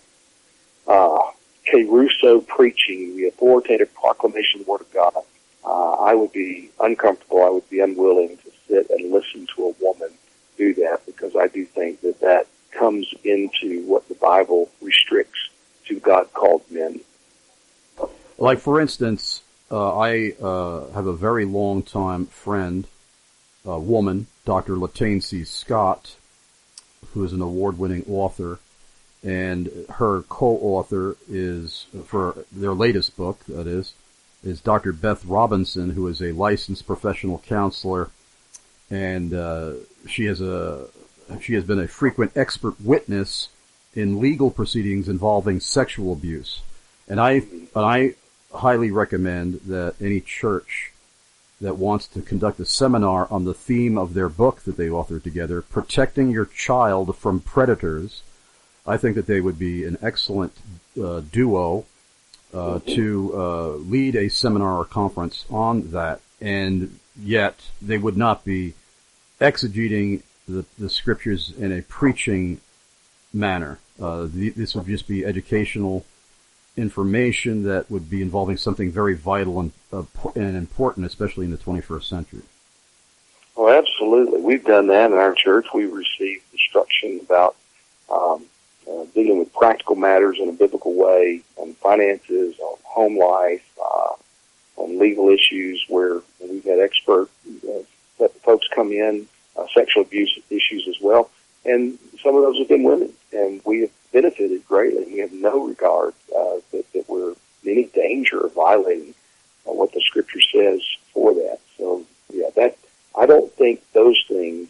[SPEAKER 3] Caruso preaching, the authoritative proclamation of the Word of God, I would be uncomfortable, I would be unwilling to sit and listen to a woman do that, because I do think that comes into what the Bible restricts to God-called men.
[SPEAKER 2] Like, for instance, I have a very long-time friend, a woman, Dr. Latane C. Scott, who is an award-winning author, and her co-author is, for their latest book, that is Dr. Beth Robinson, who is a licensed professional counselor, and she has been a frequent expert witness in legal proceedings involving sexual abuse. And I highly recommend that any church that wants to conduct a seminar on the theme of their book that they authored together, Protecting Your Child from Predators, I think that they would be an excellent duo to lead a seminar or conference on that, and yet they would not be exegeting the scriptures in a preaching manner. This would just be educational information that would be involving something very vital and important, especially in the 21st century.
[SPEAKER 3] Well, Absolutely. We've done that in our church. We received instruction about dealing with practical matters in a biblical way, on finances, on home life, on legal issues, where we've had expert folks come in, sexual abuse issues as well. And some of those have been women, and we have benefited greatly. We have no regard that we're in any danger of violating what the Scripture says for that. So, yeah, I don't think those things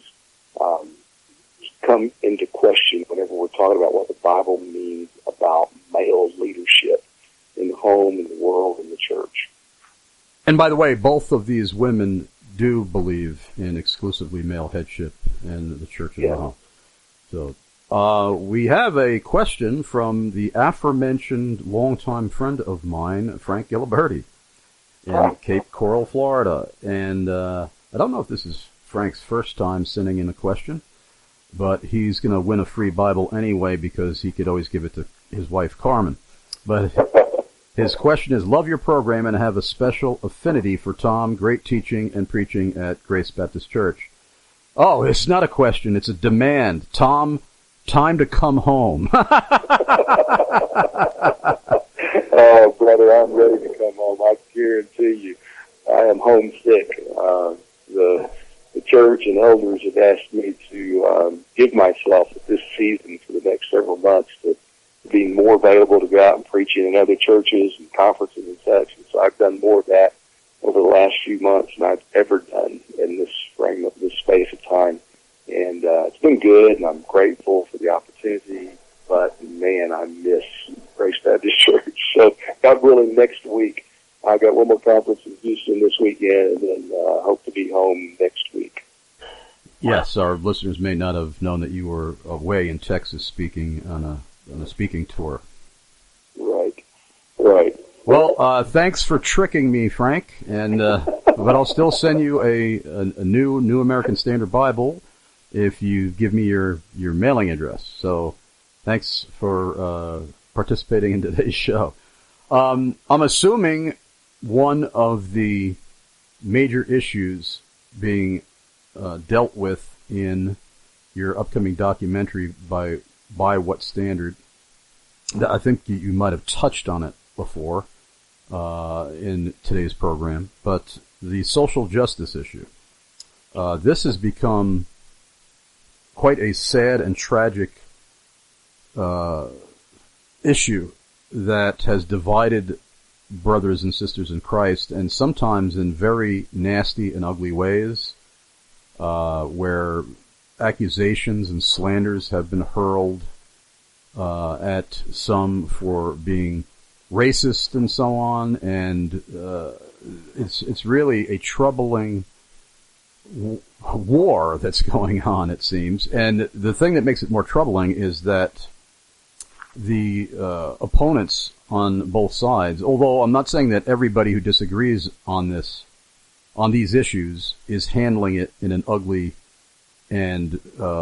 [SPEAKER 3] come into question whenever we're talking about what the Bible means about male leadership in the home, in the world, in the church.
[SPEAKER 2] And by the way, both of these women do believe in exclusively male headship in the church as well. So, we have a question from the aforementioned longtime friend of mine, Frank Giliberti, in Cape Coral, Florida. And I don't know if this is Frank's first time sending in a question, but he's going to win a free Bible anyway because he could always give it to his wife, Carmen. But his question is, love your program and have a special affinity for Tom. Great teaching and preaching at Grace Baptist Church. Oh, it's not a question. It's a demand. Tom, time to come home.
[SPEAKER 3] Oh, brother, I'm ready to come home. I guarantee you, I am homesick. The church and elders have asked me to give myself at this season for the next several months to be more available to go out and preach in other churches and conferences and such. And so I've done more of that over the last few months than I've ever done in this frame of this space of time. And it's been good, and I'm grateful for the opportunity. But, man, I miss Grace Baptist Church. So, God willing, next week, I've got one more conference in Houston this weekend, and then hope to be home next week.
[SPEAKER 2] Yes, our listeners may not have known that you were away in Texas speaking on a speaking tour.
[SPEAKER 3] Right.
[SPEAKER 2] Well, thanks for tricking me, Frank, and but I'll still send you a New American Standard Bible if you give me your mailing address. So, thanks for participating in today's show. I'm assuming one of the major issues being dealt with in your upcoming documentary by what standard? I think you might have touched on it before in today's program, but the social justice issue. This has become quite a sad and tragic issue that has divided brothers and sisters in Christ, and sometimes in very nasty and ugly ways, where accusations and slanders have been hurled at some for being racist and so on, and it's really a troubling war that's going on, it seems. And the thing that makes it more troubling is that the opponents on both sides, although I'm not saying that everybody who disagrees on these issues is handling it in an ugly and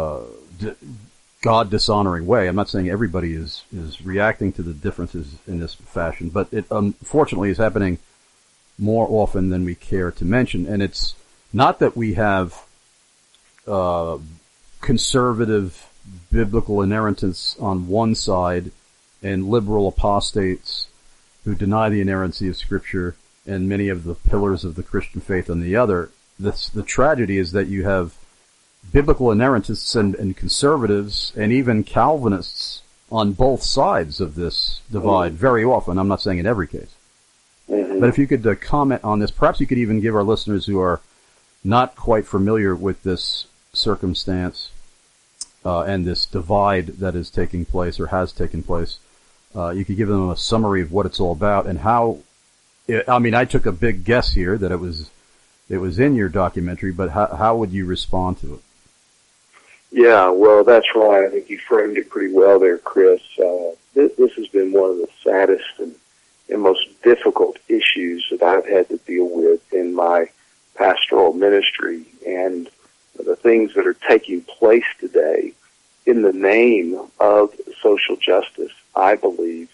[SPEAKER 2] God dishonoring way. I'm not saying everybody is reacting to the differences in this fashion, but it unfortunately is happening more often than we care to mention. And it's not that we have conservative biblical inerrantists on one side and liberal apostates who deny the inerrancy of Scripture and many of the pillars of the Christian faith on the other. The tragedy is that you have biblical inerrantists and conservatives and even Calvinists on both sides of this divide very often. I'm not saying in every case. Mm-hmm. But if you could comment on this, perhaps you could even give our listeners who are not quite familiar with this circumstance and this divide that is taking place or has taken place, you could give them a summary of what it's all about and how. I mean, I took a big guess here that it was in your documentary, but how would you respond to it?
[SPEAKER 3] Yeah, well, that's right. I think you framed it pretty well there, Chris. This has been one of the saddest and most difficult issues that I've had to deal with in my pastoral ministry. And the things that are taking place today in the name of social justice, I believe,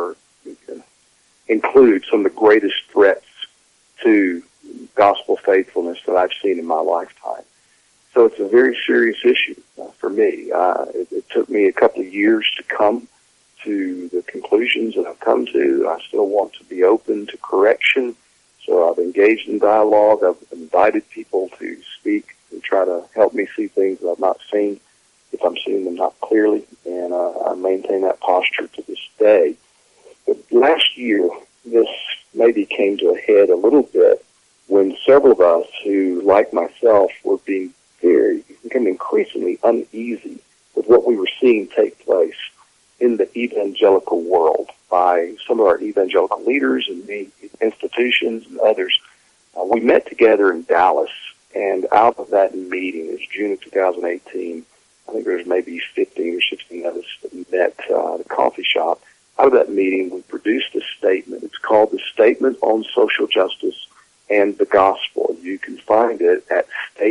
[SPEAKER 3] include some of the greatest threats to gospel faithfulness that I've seen in my lifetime. So it's a very serious issue for me. It took me a couple of years to come to the conclusions that I've come to. I still want to be open to correction. So I've engaged in dialogue. I've invited people to speak and try to help me see things that I've not seen, if I'm seeing them not clearly. And I maintain that posture to this day. But last year, this maybe came to a head a little bit when several of us who, like myself, were becoming increasingly uneasy with what we were seeing take place in the evangelical world by some of our evangelical leaders and the institutions and others. We met together in Dallas, and out of that meeting, it was June of 2018, I think there was maybe 15 or 16 of us that met at a coffee shop. Out of that meeting, we produced a statement. It's called the Statement on Social Justice and the Gospel. You can find it at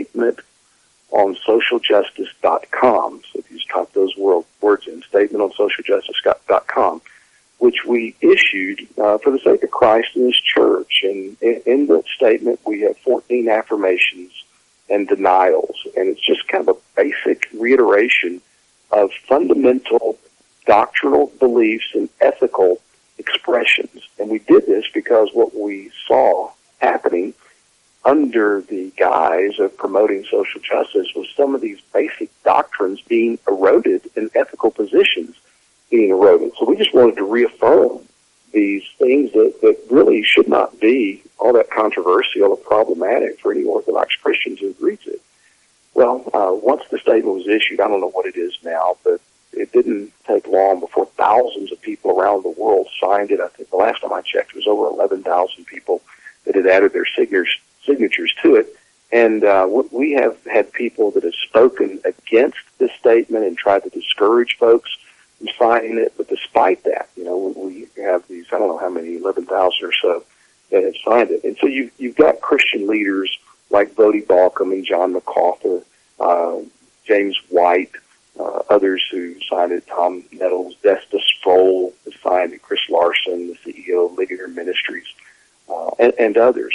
[SPEAKER 3] statementonSocialJustice.com. So if you just type those words in, statementonSocialJustice.com, which we issued for the sake of Christ and His church. And in that statement, we have 14 affirmations and denials. And it's just kind of a basic reiteration of fundamental doctrinal beliefs and ethical expressions. And we did this because what we saw happening under the guise of promoting social justice was some of these basic doctrines being eroded and ethical positions being eroded. So we just wanted to reaffirm these things that really should not be all that controversial or problematic for any Orthodox Christians who agree to it. Well, once the statement was issued, I don't know what it is now, but it didn't take long before thousands of people around the world signed it. I think the last time I checked, it was over 11,000 people that had added their signatures to it. And we have had people that have spoken against this statement and tried to discourage folks from signing it. But despite that, we have these, I don't know how many, 11,000 or so that have signed it. And so you've got Christian leaders like Voddie Baucham and John MacArthur, James White, others who signed it, Tom Nettles, Desta Sproul has signed it, Chris Larson, the CEO of Ligonier Ministries, and others.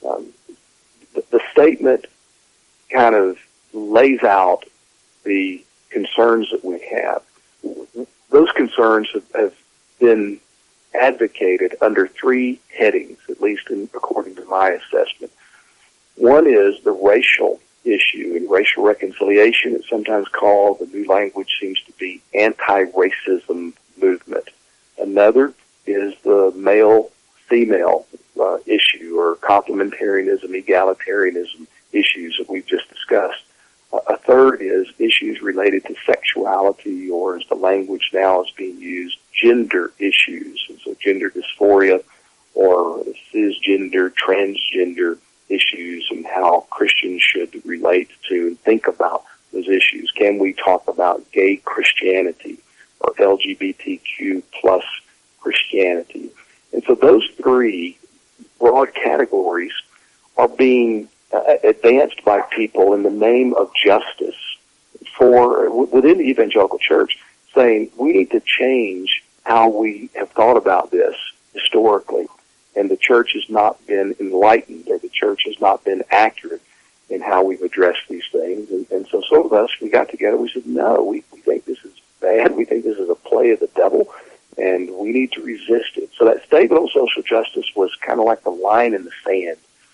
[SPEAKER 3] The statement kind of lays out the concerns that we have. Those concerns have been advocated under three headings, at least according to my assessment. One is the racial issue and racial reconciliation. It's sometimes called, the new language seems to be anti-racism movement. Another is the male-female issue, or complementarianism, egalitarianism issues that we've just discussed. A third is issues related to sexuality, or as the language now is being used, gender issues. And so gender dysphoria or cisgender, transgender issues, and how Christians should relate to and think about those issues. Can we talk about gay Christianity or LGBTQ plus Christianity? And so those three broad categories are being advanced by people in the name of justice within the evangelical church, saying we need to change how we have thought about this historically. And the church has not been enlightened, or the church has not been accurate in how we've addressed these things. And so some of us, we got together, we said, no, we think this is bad. We think this is a play of the devil, and we need to resist it. So that statement on social justice was kind of like the line in the sand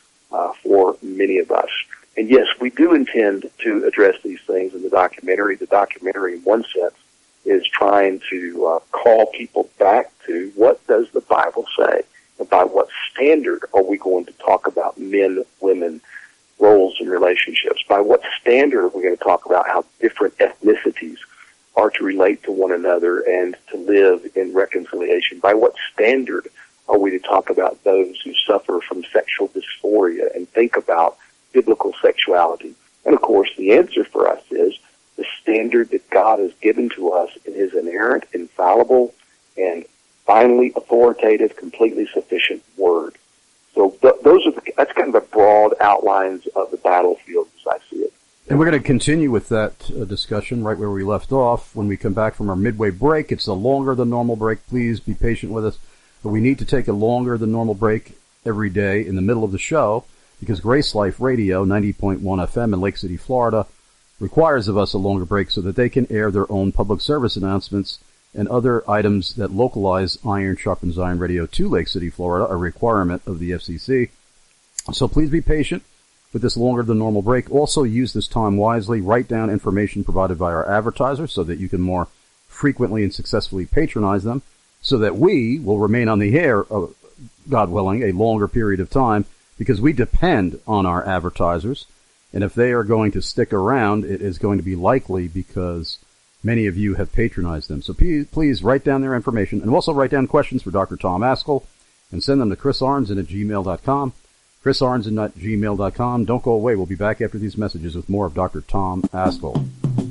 [SPEAKER 3] for many of us. And yes, we do intend to address these things in the documentary. The documentary, in one sense, is trying to call people back to what does the Bible say? And by what standard are we going to talk about men, women, roles, and relationships? By what standard are we going to talk about how different ethnicities are to relate to one another and to live in reconciliation? By what standard are we to talk about those who suffer from sexual dysphoria and think about biblical sexuality? And of course, the answer for us is the standard that God has given to us in His inerrant, infallible, and finally authoritative, completely sufficient Word. So that's kind of the broad outlines of the battlefield as I see it.
[SPEAKER 2] And we're going to continue with that discussion right where we left off when we come back from our midway break. It's a longer than normal break. Please be patient with us. But we need to take a longer than normal break every day in the middle of the show because Grace Life Radio, 90.1 FM in Lake City, Florida, requires of us a longer break so that they can air their own public service announcements and other items that localize Iron Sharpens Iron Radio to Lake City, Florida, a requirement of the FCC. So please be patient with this longer than normal break. Also use this time wisely. Write down information provided by our advertisers so that you can more frequently and successfully patronize them, so that we will remain on the air, God willing, a longer period of time, because we depend on our advertisers. And if they are going to stick around, it is going to be likely because many of you have patronized them. So please write down their information, and also write down questions for Dr. Tom Ascol and send them to chrisarnson@gmail.com. chrisarnson@gmail.com. Don't go away. We'll be back after these messages with more of Dr. Tom Ascol.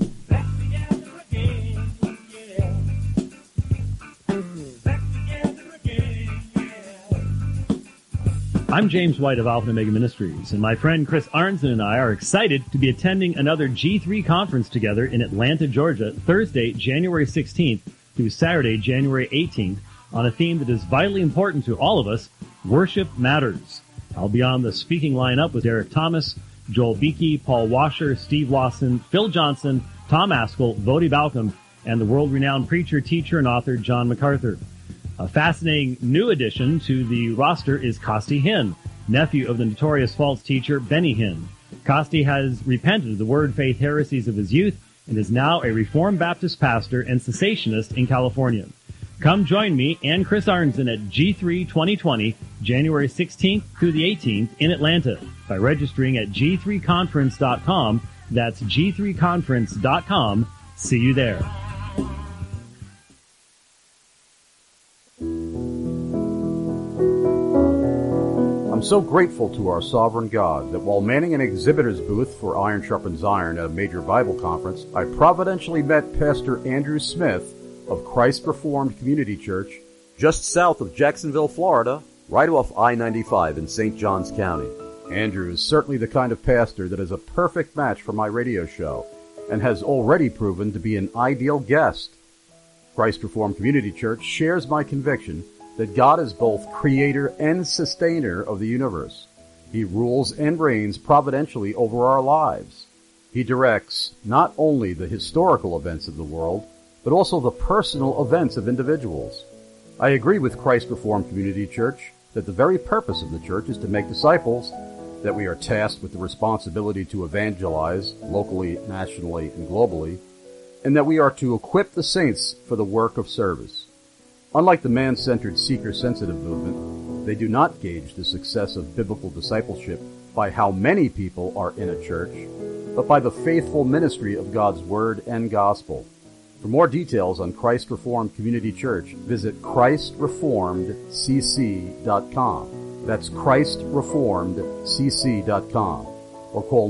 [SPEAKER 16] I'm James White of Alpha and Omega Ministries, and my friend Chris Arnson and I are excited to be attending another G3 conference together in Atlanta, Georgia, Thursday, January 16th through Saturday, January 18th, on a theme that is vitally important to all of us, Worship Matters. I'll be on the speaking lineup with Derek Thomas, Joel Beakey, Paul Washer, Steve Lawson, Phil Johnson, Tom Ascol, Vodi Balcom, and the world-renowned preacher, teacher, and author John MacArthur. A fascinating new addition to the roster is Costi Hinn, nephew of the notorious false teacher Benny Hinn. Costi has repented of the word faith heresies of his youth and is now a Reformed Baptist pastor and cessationist in California. Come join me and Chris Arnson at G3 2020, January 16th through the 18th in Atlanta by registering at g3conference.com. That's g3conference.com. See you there.
[SPEAKER 2] I'm so grateful to our sovereign God that while manning an exhibitor's booth for Iron Sharpens Iron at a major Bible conference, I providentially met Pastor Andrew Smith of Christ Reformed Community Church just south of Jacksonville, Florida, right off I-95 in St. Johns County. Andrew is certainly the kind of pastor that is a perfect match for my radio show and has already proven to be an ideal guest. Christ Reformed Community Church shares my conviction that God is both creator and sustainer of the universe. He rules and reigns providentially over our lives. He directs not only the historical events of the world, but also the personal events of individuals. I agree with Christ Reformed Community Church that the very purpose of the church is to make disciples, that we are tasked with the responsibility to evangelize locally, nationally, and globally, and that we are to equip the saints for the work of service. Unlike the man-centered seeker-sensitive movement, they do not gauge the success of biblical discipleship by how many people are in a church, but by the faithful ministry of God's Word and Gospel. For more details on Christ Reformed Community Church, visit ChristReformedCC.com. That's ChristReformedCC.com. Or call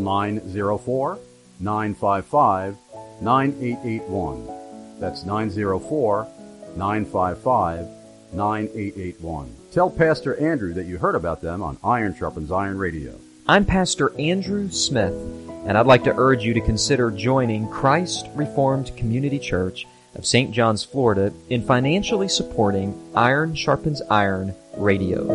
[SPEAKER 2] 904-955-9881. That's 904-955-9881. Tell Pastor Andrew that you heard about them on Iron Sharpens Iron Radio.
[SPEAKER 17] I'm Pastor Andrew Smith, and I'd like to urge you to consider joining Christ Reformed Community Church of St. John's, Florida, in financially supporting Iron Sharpens Iron Radio.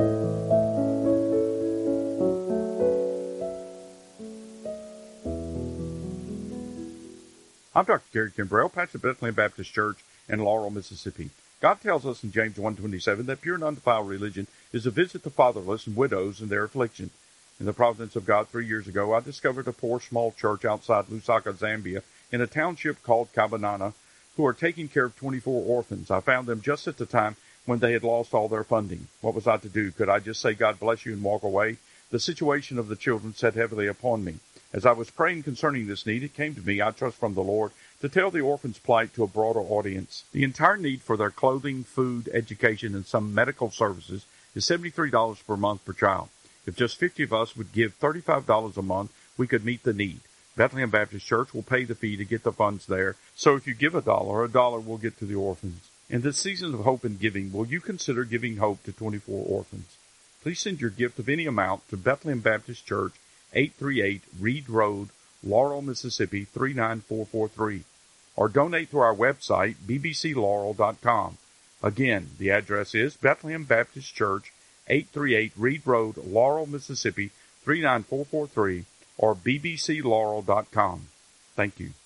[SPEAKER 18] I'm Dr. Gary Kimbrell, pastor of Bethlehem Baptist Church in Laurel, Mississippi. God tells us in James 1:27 that pure and undefiled religion is to visit the fatherless and widows in their affliction. In the providence of God 3 years ago, I discovered a poor small church outside Lusaka, Zambia, in a township called Kabanana, who are taking care of 24 orphans. I found them just at the time when they had lost all their funding. What was I to do? Could I just say, God bless you, and walk away? The situation of the children sat heavily upon me. As I was praying concerning this need, it came to me, I trust from the Lord, to tell the orphans' plight to a broader audience. The entire need for their clothing, food, education, and some medical services is $73 per month per child. If just 50 of us would give $35 a month, we could meet the need. Bethlehem Baptist Church will pay the fee to get the funds there, so if you give $1, $1 will get to the orphans. In this season of hope and giving, will you consider giving hope to 24 orphans? Please send your gift of any amount to Bethlehem Baptist Church, 838 Reed Road, Laurel, Mississippi, 39443. Or donate through our website, bbclaurel.com. Again, the address is Bethlehem Baptist Church, 838 Reed Road, Laurel, Mississippi, 39443, or bbclaurel.com. Thank you.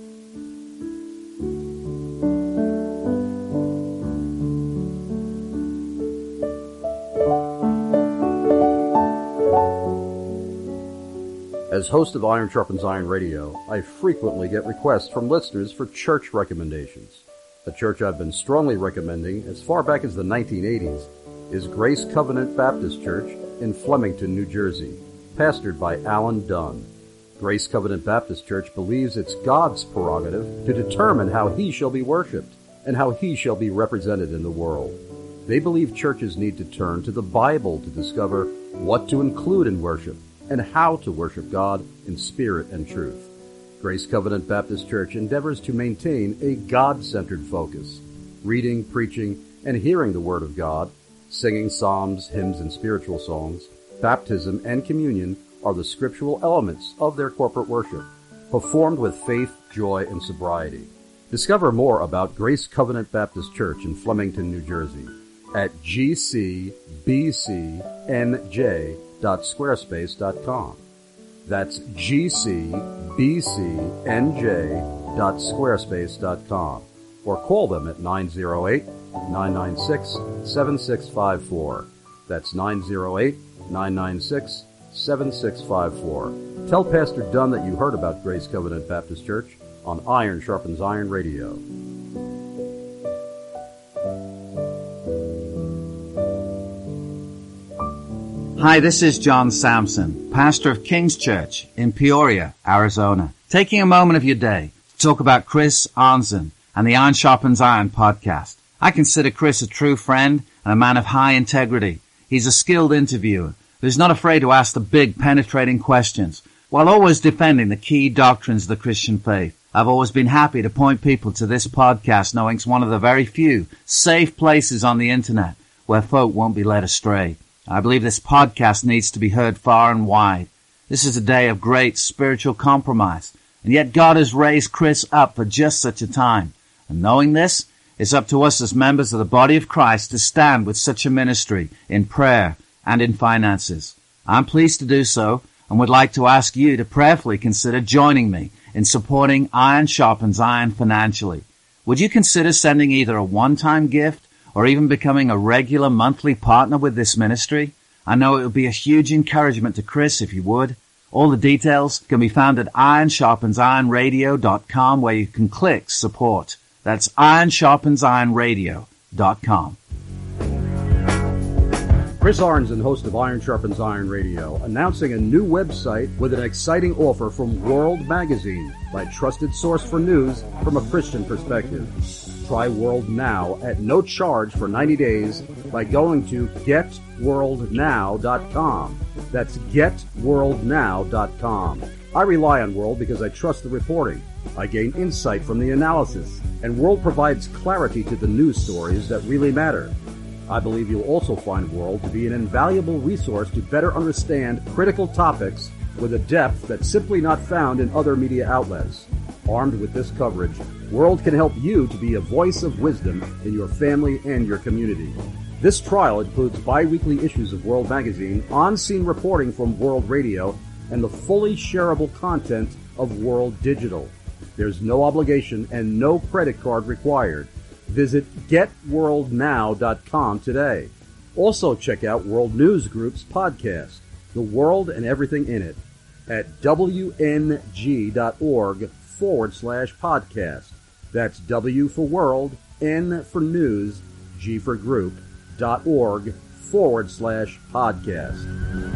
[SPEAKER 2] As host of Iron Sharpens Iron Radio, I frequently get requests from listeners for church recommendations. The church I've been strongly recommending as far back as the 1980s is Grace Covenant Baptist Church in Flemington, New Jersey, pastored by Alan Dunn. Grace Covenant Baptist Church believes it's God's prerogative to determine how He shall be worshipped and how He shall be represented in the world. They believe churches need to turn to the Bible to discover what to include in worship and how to worship God in spirit and truth. Grace Covenant Baptist Church endeavors to maintain a God-centered focus, reading, preaching, and hearing the Word of God, singing psalms, hymns, and spiritual songs. Baptism and communion are the scriptural elements of their corporate worship, performed with faith, joy, and sobriety. Discover more about Grace Covenant Baptist Church in Flemington, New Jersey at gcbcnj.squarespace.com. That's gcbcnj.squarespace.com. Or call them at 908-996-7654. That's 908-996-7654. Tell Pastor Dunn that you heard about Grace Covenant Baptist Church on Iron Sharpens Iron Radio.
[SPEAKER 19] Hi, this is John Sampson, pastor of King's Church in Peoria, Arizona, taking a moment of your day to talk about Chris Arnzen and the Iron Sharpens Iron podcast. I consider Chris a true friend and a man of high integrity. He's a skilled interviewer who's not afraid to ask the big, penetrating questions while always defending the key doctrines of the Christian faith. I've always been happy to point people to this podcast, knowing it's one of the very few safe places on the internet where folk won't be led astray. I believe this podcast needs to be heard far and wide. This is a day of great spiritual compromise, and yet God has raised Chris up for just such a time. And knowing this, it's up to us as members of the body of Christ to stand with such a ministry in prayer and in finances. I'm pleased to do so and would like to ask you to prayerfully consider joining me in supporting Iron Sharpens Iron financially. Would you consider sending either a one-time gift or even becoming a regular monthly partner with this ministry? I know it would be a huge encouragement to Chris if you would. All the details can be found at ironsharpensironradio.com, where you can click support. That's ironsharpensironradio.com.
[SPEAKER 2] Chris Arnzen, host of Iron Sharpens Iron Radio, announcing a new website with an exciting offer from World Magazine, my trusted source for news from a Christian perspective. Try World Now at no charge for 90 days by going to getworldnow.com. That's getworldnow.com. I rely on World because I trust the reporting. I gain insight from the analysis, and World provides clarity to the news stories that really matter. I believe you'll also find World to be an invaluable resource to better understand critical topics with a depth that's simply not found in other media outlets. Armed with this coverage, World can help you to be a voice of wisdom in your family and your community. This trial includes bi-weekly issues of World Magazine, on-scene reporting from World Radio, and the fully shareable content of World Digital. There's no obligation and no credit card required. Visit getworldnow.com today. Also check out World News Group's podcast, The World and Everything in It, at wng.org/podcast. That's W for World, N for News, G for Group, .org/podcast.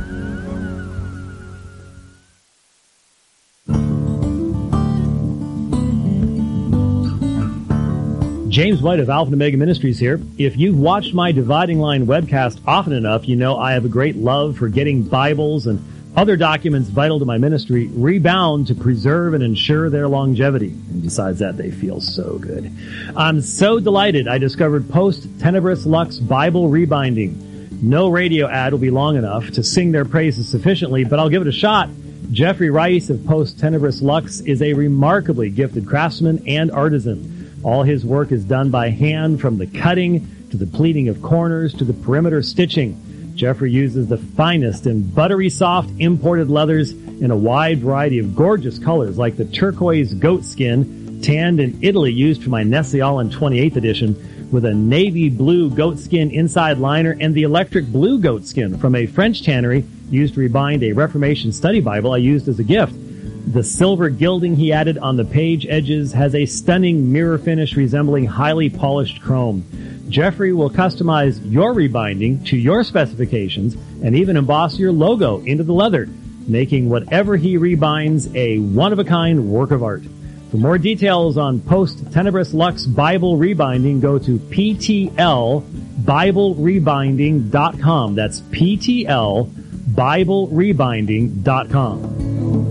[SPEAKER 16] James White of Alpha and Omega Ministries here. If you've watched my Dividing Line webcast often enough, you know I have a great love for getting Bibles and other documents vital to my ministry rebound to preserve and ensure their longevity. And besides that, they feel so good. I'm so delighted I discovered Post Tenebris Lux Bible Rebinding. No radio ad will be long enough to sing their praises sufficiently, but I'll give it a shot. Jeffrey Rice of Post Tenebris Lux is a remarkably gifted craftsman and artisan. All his work is done by hand, from the cutting to the pleating of corners to the perimeter stitching. Jeffrey uses the finest and buttery soft imported leathers in a wide variety of gorgeous colors like the turquoise goat skin, tanned in Italy, used for my Nestle All-in 28th edition, with a navy blue goat skin inside liner, and the electric blue goat skin from a French tannery used to rebind a Reformation study Bible I used as a gift. The silver gilding he added on the page edges has a stunning mirror finish resembling highly polished chrome. Jeffrey will customize your rebinding to your specifications and even emboss your logo into the leather, making whatever he rebinds a one-of-a-kind work of art. For more details on Post-Tenebris Lux Bible rebinding, go to ptlbiblerebinding.com. That's ptlbiblerebinding.com.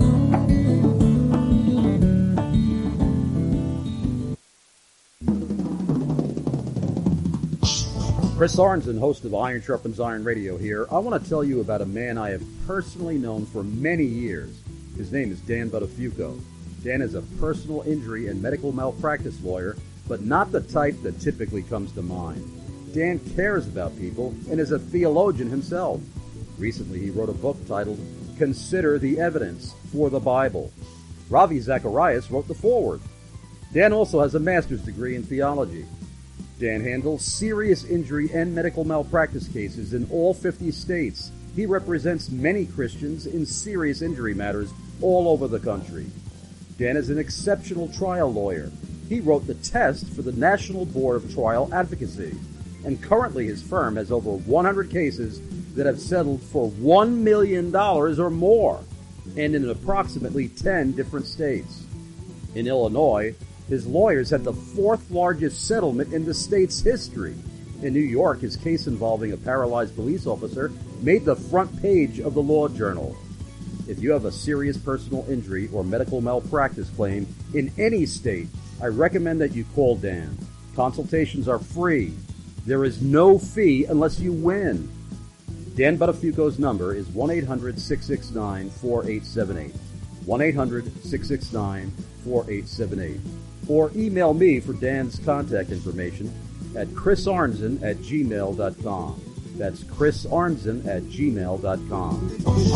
[SPEAKER 2] Chris Arnzen, host of Iron Sharpens Iron Radio here. I want to tell you about a man I have personally known for many years. His name is Dan Buttafuoco. Dan is a personal injury and medical malpractice lawyer, but not the type that typically comes to mind. Dan cares about people and is a theologian himself. Recently, he wrote a book titled Consider the Evidence for the Bible. Ravi Zacharias wrote the foreword. Dan also has a master's degree in theology. Dan handles serious injury and medical malpractice cases in all 50 states. He represents many Christians in serious injury matters all over the country. Dan is an exceptional trial lawyer. He wrote the test for the National Board of Trial Advocacy, and currently his firm has over 100 cases that have settled for $1 million or more, and in approximately 10 different states. In Illinois, his lawyers had the fourth largest settlement in the state's history. In New York, his case involving a paralyzed police officer made the front page of the Law Journal. If you have a serious personal injury or medical malpractice claim in any state, I recommend that you call Dan. Consultations are free. There is no fee unless you win. Dan Buttafuoco's number is 1-800-669-4878. 1-800-669-4878. Or email me for Dan's contact information at chrisarnzen@gmail.com. That's chrisarnzen@gmail.com.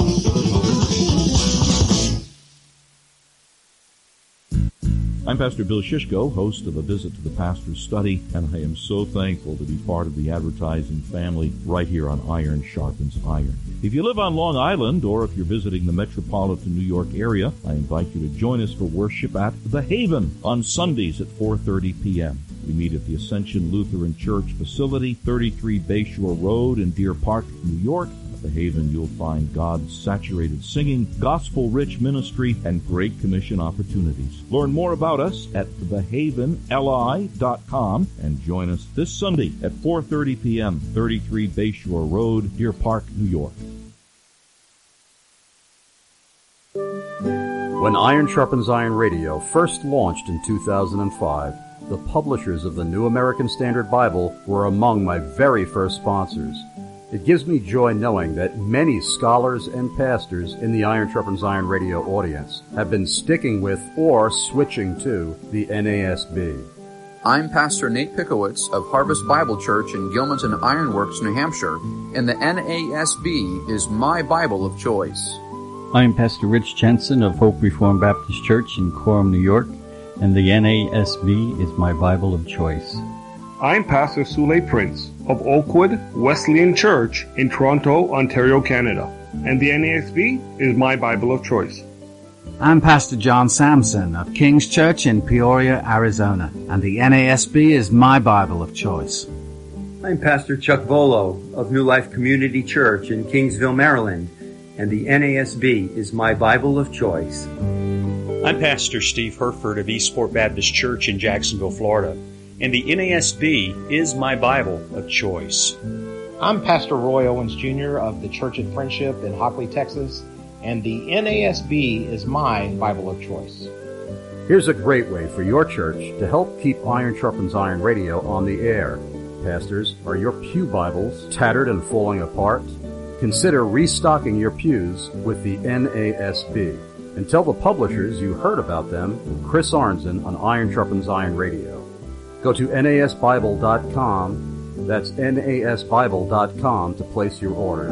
[SPEAKER 20] I'm Pastor Bill Shishko, host of A Visit to the Pastor's Study, and I am so thankful to be part of the advertising family right here on Iron Sharpens Iron. If you live on Long Island, or if you're visiting the metropolitan New York area, I invite you to join us for worship at The Haven on Sundays at 4:30 p.m. We meet at the Ascension Lutheran Church facility, 33 Bayshore Road in Deer Park, New York. At The Haven, you'll find God's saturated singing, gospel-rich ministry, and Great Commission opportunities. Learn more about us at thehavenli.com and join us this Sunday at 4:30 p.m., 33 Bayshore Road, Deer Park, New York.
[SPEAKER 2] When Iron Sharpens Iron Radio first launched in 2005, the publishers of the New American Standard Bible were among my very first sponsors. It gives me joy knowing that many scholars and pastors in the Iron Sharpens Iron Radio audience have been sticking with or switching to the NASB.
[SPEAKER 21] I'm Pastor Nate Pickowitz of Harvest Bible Church in Gilmanton Ironworks, New Hampshire, and the NASB is my Bible of choice.
[SPEAKER 22] I'm Pastor Rich Jensen of Hope Reformed Baptist Church in Coram, New York, and the NASB is my Bible of choice.
[SPEAKER 23] I'm Pastor Sule Prince of Oakwood Wesleyan Church in Toronto, Ontario, Canada, and the NASB is my Bible of choice.
[SPEAKER 19] I'm Pastor John Sampson of King's Church in Peoria, Arizona, and the NASB is my Bible of choice.
[SPEAKER 24] I'm Pastor Chuck Volo of New Life Community Church in Kingsville, Maryland, and the NASB is my Bible of choice.
[SPEAKER 25] I'm Pastor Steve Herford of Eastport Baptist Church in Jacksonville, Florida, and the NASB is my Bible of choice.
[SPEAKER 26] I'm Pastor Roy Owens Jr. of the Church of Friendship in Hockley, Texas, and the NASB is my Bible of choice.
[SPEAKER 2] Here's a great way for your church to help keep Iron Sharpens Iron Radio on the air. Pastors, are your pew Bibles tattered and falling apart? Consider restocking your pews with the NASB. And tell the publishers you heard about them from Chris Arnzen on Iron Sharpens Iron Radio. Go to nasbible.com That's nasbible.com to place your order.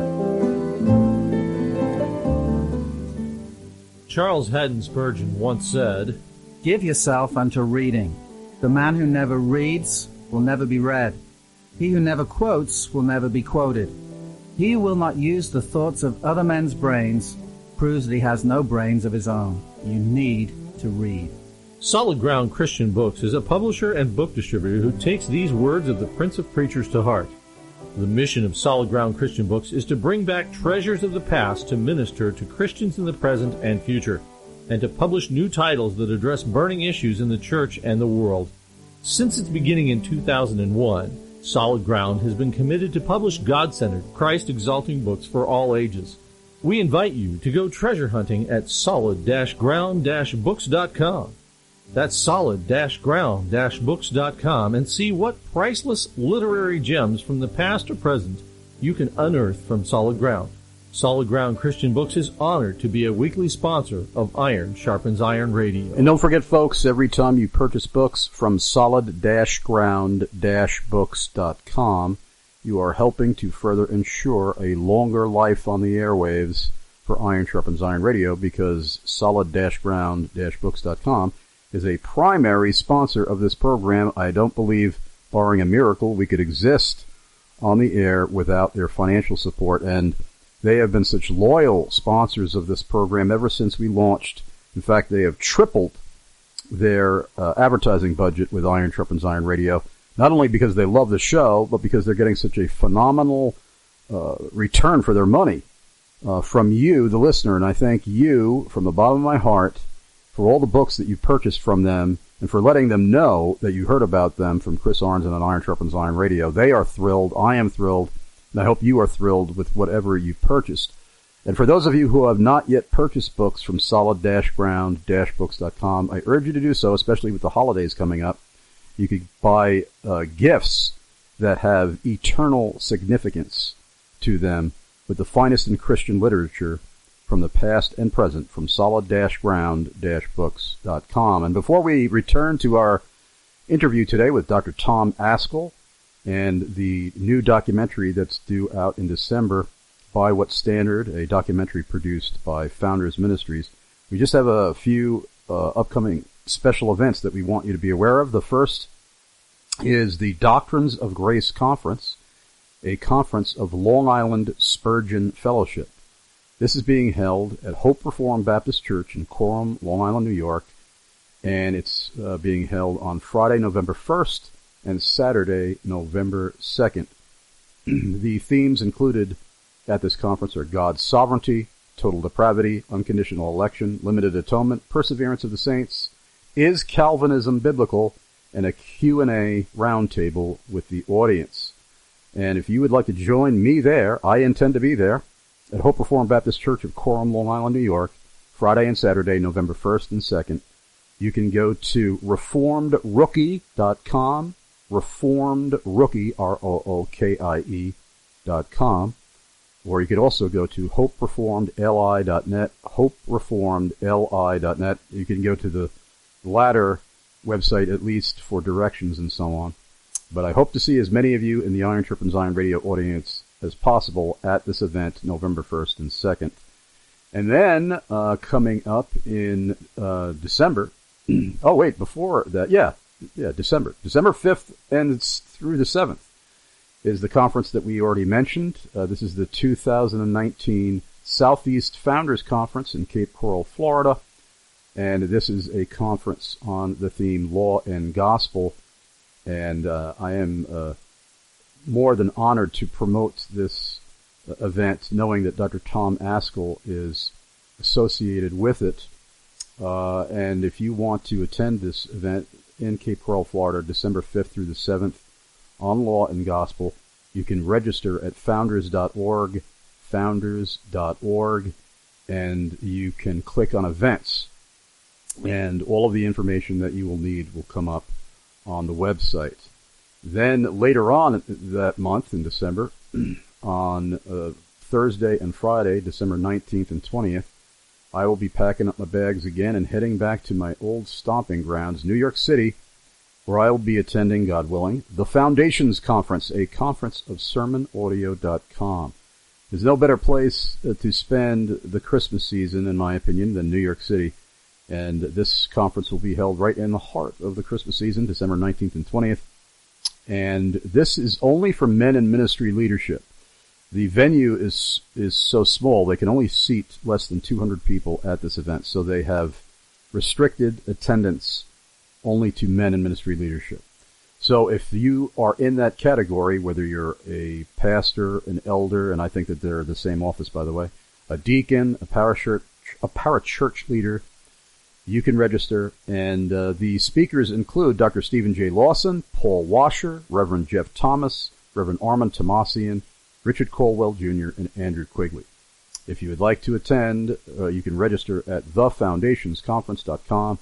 [SPEAKER 1] Charles Haddon Spurgeon once said,
[SPEAKER 19] "Give yourself unto reading. The man who never reads will never be read. He who never quotes will never be quoted. He who will not use the thoughts of other men's brains proves that he has no brains of his own. You need to read."
[SPEAKER 1] Solid Ground Christian Books is a publisher and book distributor who takes these words of the Prince of Preachers to heart. The mission of Solid Ground Christian Books is to bring back treasures of the past to minister to Christians in the present and future, and to publish new titles that address burning issues in the church and the world. Since its beginning in 2001, Solid Ground has been committed to publish God-centered, Christ-exalting books for all ages. We invite you to go treasure hunting at solid-ground-books.com. That's solid-ground-books.com, and see what priceless literary gems from the past or present you can unearth from Solid Ground. Solid Ground Christian Books is honored to be a weekly sponsor of Iron Sharpens Iron Radio.
[SPEAKER 2] And don't forget, folks, every time you purchase books from solid-ground-books.com, you are helping to further ensure a longer life on the airwaves for Iron Sharpens Iron Radio, because solid-ground-books.com is a primary sponsor of this program. I don't believe, barring a miracle, we could exist on the air without their financial support, and they have been such loyal sponsors of this program ever since we launched. In fact, they have tripled their advertising budget with Iron Sharpens Iron Radio, not only because they love the show, but because they're getting such a phenomenal return for their money from you, the listener. And I thank you from the bottom of my heart for all the books that you've purchased from them, and for letting them know that you heard about them from Chris Arnzen on Iron Sharpens Iron Radio. They are thrilled. I am thrilled. And I hope you are thrilled with whatever you've purchased. And for those of you who have not yet purchased books from solid-ground-books.com, I urge you to do so, especially with the holidays coming up. You could buy gifts that have eternal significance to them with the finest in Christian literature from the past and present from solid-ground-books.com. And before we return to our interview today with Dr. Tom Ascol and the new documentary that's due out in December, By What Standard, a documentary produced by Founders Ministries, we just have a few upcoming special events that we want you to be aware of. The first is the Doctrines of Grace Conference, a conference of Long Island Spurgeon Fellowship. This is being held at Hope Reformed Baptist Church in Coram, Long Island, New York, and it's being held on Friday, November 1st and Saturday, November 2nd. The themes included at this conference are God's sovereignty, total depravity, unconditional election, limited atonement, perseverance of the saints, is Calvinism biblical, and a Q&A roundtable with the audience. And if you would like to join me there, I intend to be there, at Hope Reformed Baptist Church of Coram, Long Island, New York, Friday and Saturday, November 1st and 2nd. You can go to reformedrookie.com, reformedrookie, ROOKIE.com, or you could also go to hopereformedli.net, hopereformedli.net. You can go to the latter website at least for directions and so on. But I hope to see as many of you in the Iron Sharpens Iron Radio audience as possible at this event, November 1st and 2nd. And then, coming up in December, oh wait, before that, December 5th and through the 7th is the conference that we already mentioned. This is the 2019 Southeast Founders Conference in Cape Coral, Florida. And this is a conference on the theme Law and Gospel. And I am more than honored to promote this event, knowing that Dr. Tom Ascol is associated with it. And if you want to attend this event in Cape Coral, Florida, December 5th through the 7th, on Law and Gospel, you can register at founders.org, and you can click on events. And all of the information that you will need will come up on the website. Then later on that month in December, on Thursday and Friday, December 19th and 20th, I will be packing up my bags again and heading back to my old stomping grounds, New York City, where I will be attending, God willing, the Foundations Conference, a conference of sermonaudio.com. There's no better place to spend the Christmas season, in my opinion, than New York City. And this conference will be held right in the heart of the Christmas season, December 19th and 20th. And this is only for men in ministry leadership. The venue is so small, they can only seat less than 200 people at this event. So they have restricted attendance only to men in ministry leadership. So if you are in that category, whether you're a pastor, an elder, and I think that they're the same office, by the way, a deacon, a parachurch leader, you can register. And the speakers include Dr. Stephen J. Lawson, Paul Washer, Reverend Jeff Thomas, Reverend Armand Tomasian, Richard Colwell Jr., and Andrew Quigley. If you would like to attend, you can register at thefoundationsconference.com,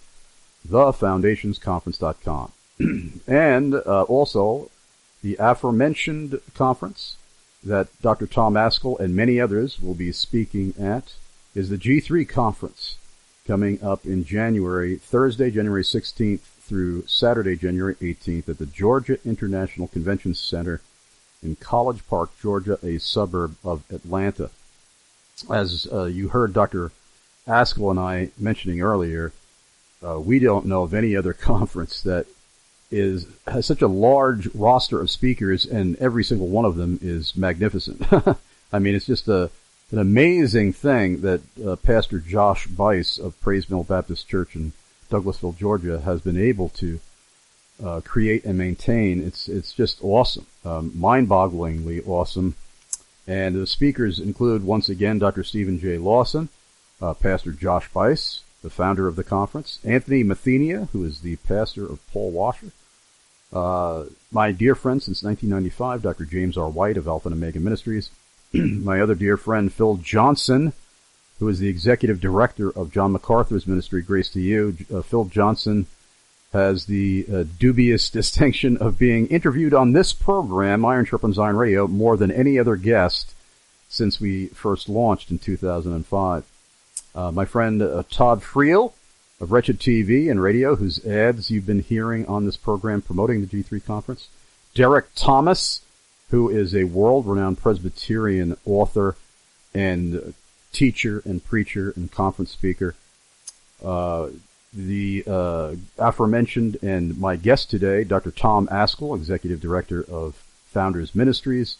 [SPEAKER 2] thefoundationsconference.com. And also, the aforementioned conference that Dr. Tom Ascol and many others will be speaking at is the G3 conference coming up in January, Thursday, January 16th through Saturday, January 18th at the Georgia International Convention Center in College Park, Georgia, a suburb of Atlanta. As you heard Dr. Ascol and I mentioning earlier, we don't know of any other conference that has such a large roster of speakers, and every single one of them is magnificent. I mean, it's just an amazing thing that Pastor Josh Bice of Praise Mill Baptist Church in Douglasville, Georgia, has been able to create and maintain. It's just awesome, mind-bogglingly awesome. And the speakers include, once again, Dr. Stephen J. Lawson, Pastor Josh Bice, the founder of the conference, Anthony Mathenia, who is the pastor of Paul Washer, my dear friend since 1995, Dr. James R. White of Alpha and Omega Ministries, my other dear friend Phil Johnson, who is the executive director of John MacArthur's ministry, Grace to You. Phil Johnson has the dubious distinction of being interviewed on this program, Iron Sharpens Iron Radio, more than any other guest since we first launched in 2005. My friend Todd Friel of Wretched TV and Radio, whose ads you've been hearing on this program promoting the G3 conference. Derek Thomas, who is a world-renowned Presbyterian author and teacher and preacher and conference speaker. The aforementioned and my guest today, Dr. Tom Ascol, Executive Director of Founders Ministries.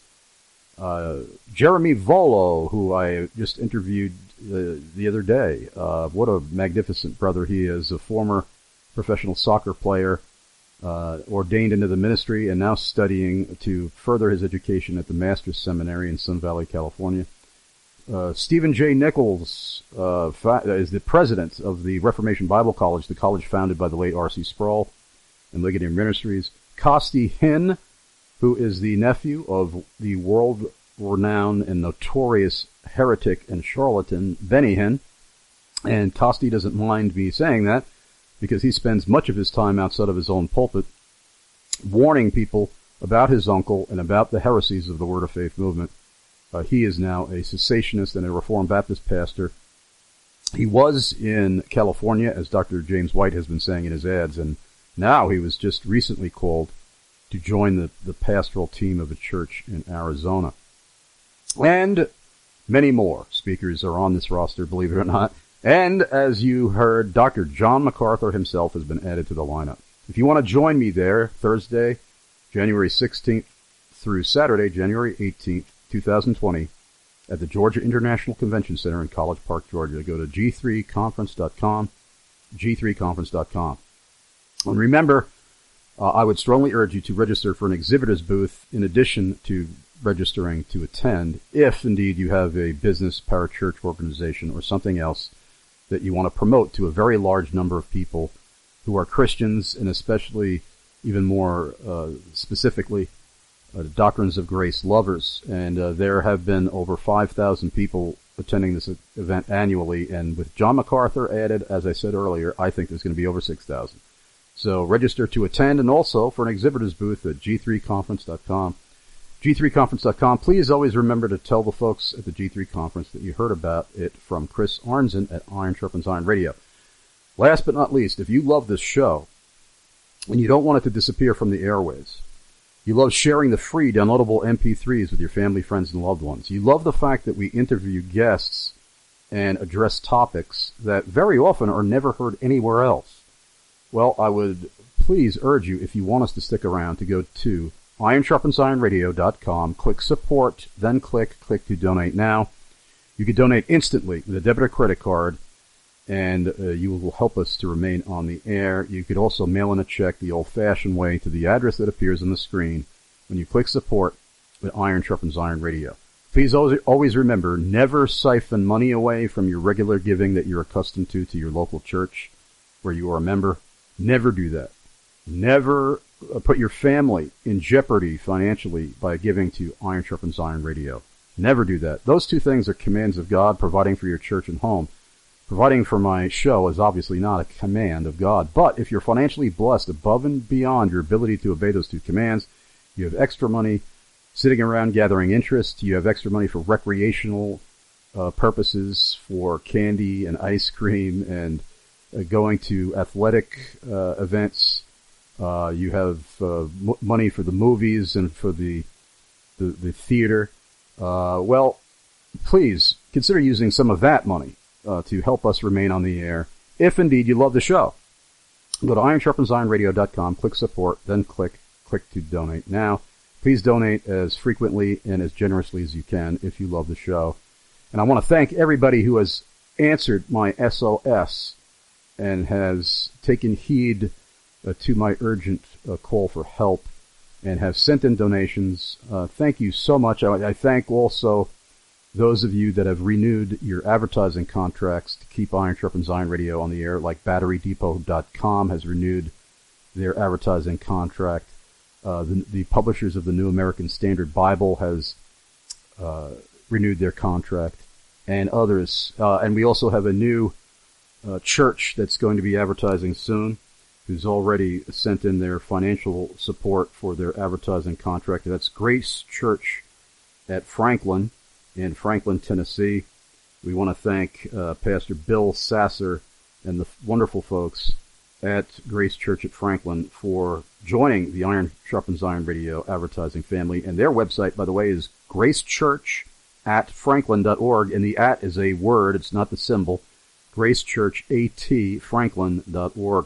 [SPEAKER 2] Jeremy Volo, who I just interviewed the other day. What a magnificent brother he is, a former professional soccer player, ordained into the ministry and now studying to further his education at the Master's Seminary in Sun Valley, California. Stephen J. Nichols is the president of the Reformation Bible College, the college founded by the late R.C. Sproul and Ligonier Ministries. Costi Hinn, who is the nephew of the world-renowned and notorious heretic and charlatan Benny Hinn. And Costi doesn't mind me saying that because he spends much of his time outside of his own pulpit warning people about his uncle and about the heresies of the Word of Faith movement. He is now a cessationist and a Reformed Baptist pastor. He was in California, as Dr. James White has been saying in his ads, and now he was just recently called to join the pastoral team of a church in Arizona. And many more speakers are on this roster, believe it or not. And as you heard, Dr. John MacArthur himself has been added to the lineup. If you want to join me there, Thursday, January 16th through Saturday, January 18th, 2020, at the Georgia International Convention Center in College Park, Georgia, go to g3conference.com, g3conference.com. And remember, I would strongly urge you to register for an exhibitor's booth in addition to registering to attend, if indeed you have a business, parachurch organization, or something else that you want to promote to a very large number of people who are Christians, and especially even more specifically, Doctrines of Grace lovers. And there have been over 5,000 people attending this event annually, and with John MacArthur added, as I said earlier, I think there's going to be over 6,000. So register to attend, and also for an exhibitor's booth at g3conference.com. g3conference.com. Please always remember to tell the folks at the G3 conference that you heard about it from Chris Arnzen at Iron Sharpens Iron Radio. Last but not least, if you love this show, and you don't want it to disappear from the airwaves. You love sharing the free downloadable MP3s with your family, friends, and loved ones. You love the fact that we interview guests and address topics that very often are never heard anywhere else. Well, I would please urge you, if you want us to stick around, to go to ironsharpensironradio.com, click support, then click to donate now. You can donate instantly with a debit or credit card, and you will help us to remain on the air. You could also mail in a check the old-fashioned way to the address that appears on the screen when you click support with Iron Sharpens Iron Radio. Please always remember, never siphon money away from your regular giving that you're accustomed to your local church where you are a member. Never do that. Never put your family in jeopardy financially by giving to Iron Sharpens Iron Radio. Never do that. Those two things are commands of God, providing for your church and home. Providing for my show is obviously not a command of God, but if you're financially blessed above and beyond your ability to obey those two commands, you have extra money sitting around gathering interest, you have extra money for recreational purposes, for candy and ice cream and going to athletic events, you have money for the movies and for the theater, well, please consider using some of that money to help us remain on the air, if indeed you love the show. Go to ironsharpensironradio.com, click support, then click to donate now. Please donate as frequently and as generously as you can if you love the show. And I want to thank everybody who has answered my SOS and has taken heed to my urgent call for help and have sent in donations. Thank you so much. I thank also those of you that have renewed your advertising contracts to keep Iron Sharpens Iron Radio on the air, like BatteryDepot.com has renewed their advertising contract. The publishers of the New American Standard Bible has renewed their contract, and others. And we also have a new church that's going to be advertising soon, who's already sent in their financial support for their advertising contract. That's Grace Church at Franklin, in Franklin, Tennessee. We want to thank Pastor Bill Sasser and the wonderful folks at Grace Church at Franklin for joining the Iron Sharpens Iron Radio advertising family. And their website, by the way, is gracechurch@franklin.org, and the @ is a word, it's not the symbol, gracechurch@franklin.org.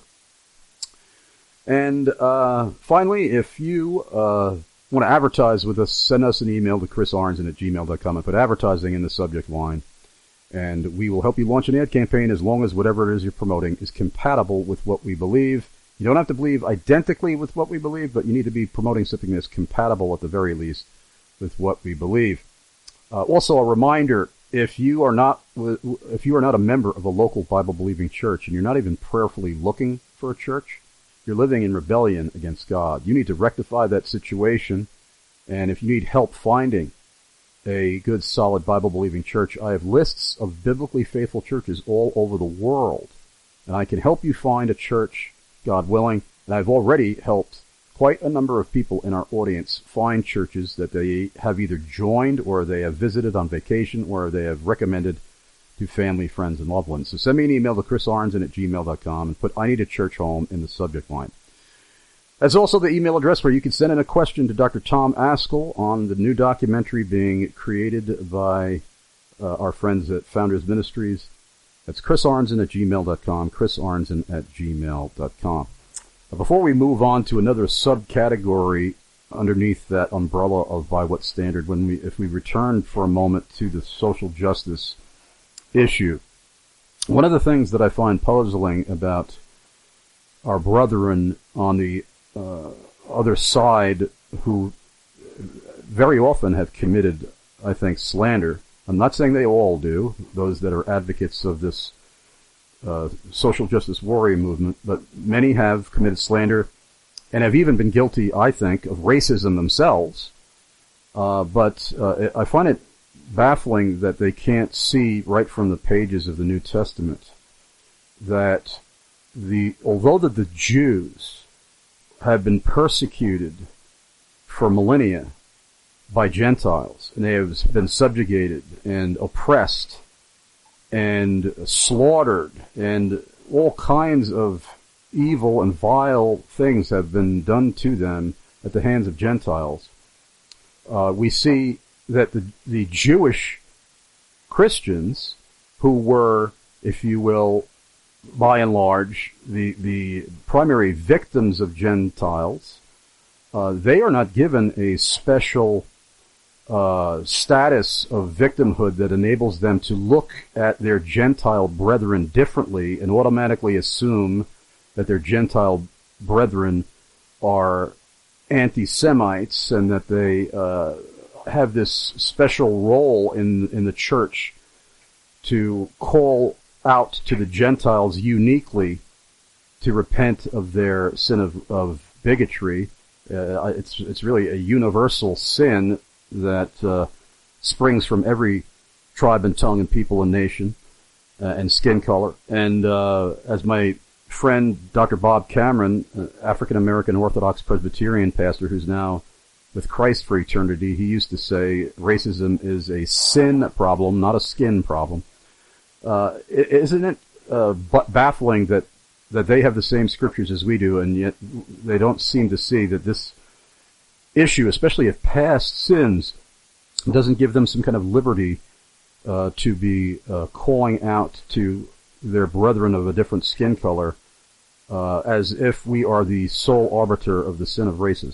[SPEAKER 2] And finally, if you want to advertise with us, send us an email to chrisarnson@gmail.com and put advertising in the subject line, and we will help you launch an ad campaign as long as whatever it is you're promoting is compatible with what we believe. You don't have to believe identically with what we believe, but you need to be promoting something that's compatible at the very least with what we believe. Also, a reminder, if you are not a member of a local Bible-believing church and you're not even prayerfully looking for a church, you're living in rebellion against God. You need to rectify that situation, and if you need help finding a good, solid Bible-believing church, I have lists of biblically faithful churches all over the world, and I can help you find a church, God willing, and I've already helped quite a number of people in our audience find churches that they have either joined or they have visited on vacation or they have recommended to family, friends, and loved ones. So send me an email to chrisarnson@gmail.com and put I need a church home in the subject line. That's also the email address where you can send in a question to Dr. Tom Ascol on the new documentary being created by our friends at Founders Ministries. That's chrisarnson@gmail.com, chrisarnson@gmail.com. Before we move on to another subcategory underneath that umbrella of by what standard, if we return for a moment to the social justice issue, one of the things that I find puzzling about our brethren on the other side, who very often have committed, I think, slander. I'm not saying they all do, those that are advocates of this social justice warrior movement, but many have committed slander and have even been guilty, I think, of racism themselves. But I find it baffling that they can't see right from the pages of the New Testament that although the Jews have been persecuted for millennia by Gentiles, and they have been subjugated and oppressed and slaughtered and all kinds of evil and vile things have been done to them at the hands of Gentiles, we see that the Jewish Christians, who were, if you will, by and large, the primary victims of Gentiles, they are not given a special status of victimhood that enables them to look at their Gentile brethren differently and automatically assume that their Gentile brethren are anti-Semites and that they have this special role in the church to call out to the Gentiles uniquely to repent of their sin of bigotry. It's really a universal sin that springs from every tribe and tongue and people and nation and skin color. And as my friend Dr. Bob Cameron, African-American Orthodox Presbyterian pastor who's now with Christ for eternity, he used to say racism is a sin problem, not a skin problem. Isn't it baffling that they have the same scriptures as we do, and yet they don't seem to see that this issue, especially of past sins, doesn't give them some kind of liberty to be calling out to their brethren of a different skin color as if we are the sole arbiter of the sin of racism?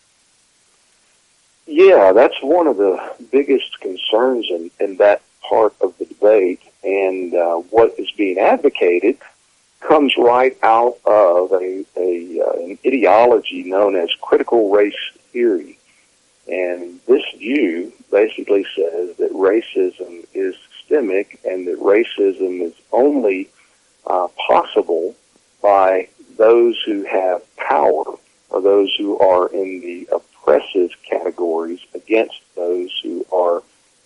[SPEAKER 3] Yeah, that's one of the biggest concerns in that part of the debate, and what is being advocated comes right out of an ideology known as critical race theory. And this view basically says that racism is systemic and that racism is only possible by those who have power or those who are in the oppressive categories against those who are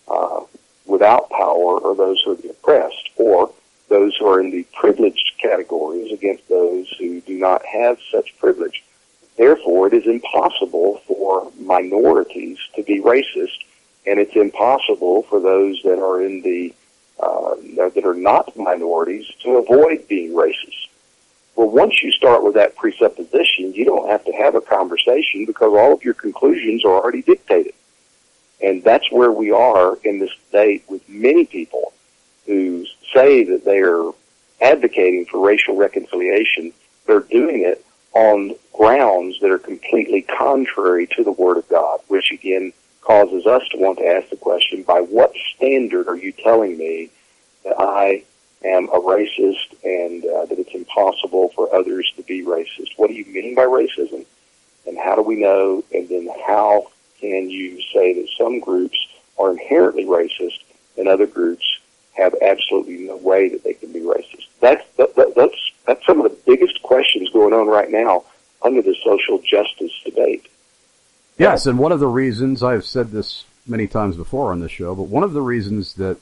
[SPEAKER 3] without power or those who are the oppressed, or those who are in the privileged categories against those who do not have such privilege. Therefore, it is impossible for minorities to be racist, and it's impossible for those that are in the that are not minorities to avoid being racist. Well, once you start with that presupposition, you don't have to have a conversation because all of your conclusions are already dictated. And that's where we are in this debate with many people who say that they are advocating for racial reconciliation. They're doing it on grounds that are completely contrary to the Word of God, which again causes us to want to ask the question, by what standard are you telling me that I am a racist and that it's impossible for others to be racist? What do you mean by racism? And how do we know? And then how can you say that some groups are inherently racist and other groups have absolutely no way that they can be racist? That's some of the biggest questions going on right now under the social justice debate.
[SPEAKER 2] Yes, and one of the reasons, I've said this many times before on this show, but one of the reasons that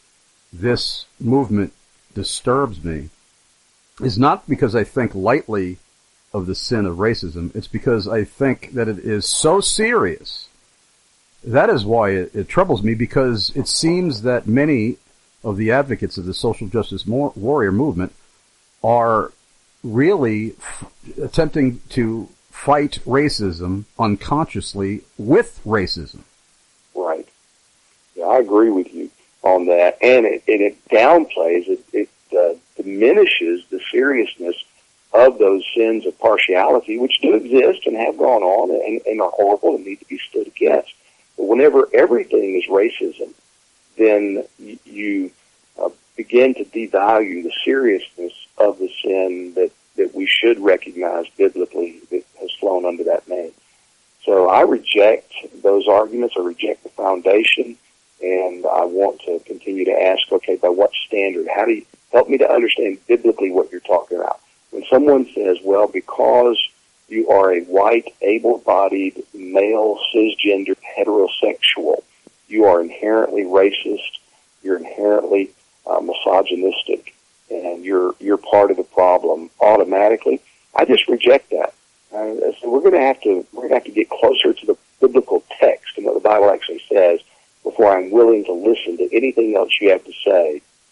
[SPEAKER 2] this movement disturbs me is not because I think lightly of the sin of racism. It's because I think that it is so serious. That is why it troubles me, because it seems that many of the advocates of the social justice warrior movement are really attempting to fight racism unconsciously with racism.
[SPEAKER 3] Right. Yeah, I agree with you on that. And it downplays, it diminishes the seriousness of those sins of partiality, which do exist and have gone on and are horrible and need to be stood against. But whenever everything is racism, then you begin to devalue the seriousness of the sin that we should recognize biblically that has flown under that name. So I reject those arguments. I reject the foundation, and I want to continue to ask, okay, by what standard? How do you help me to understand biblically what you're talking about? When someone says, well, because you are a white, able-bodied, male, cisgender, heterosexual, you are inherently racist, you're inherently misogynistic, and you're part of the problem automatically, I just reject that. So we're going to have to get closer to the biblical text and what the Bible actually says before I'm willing to listen to anything else you have to say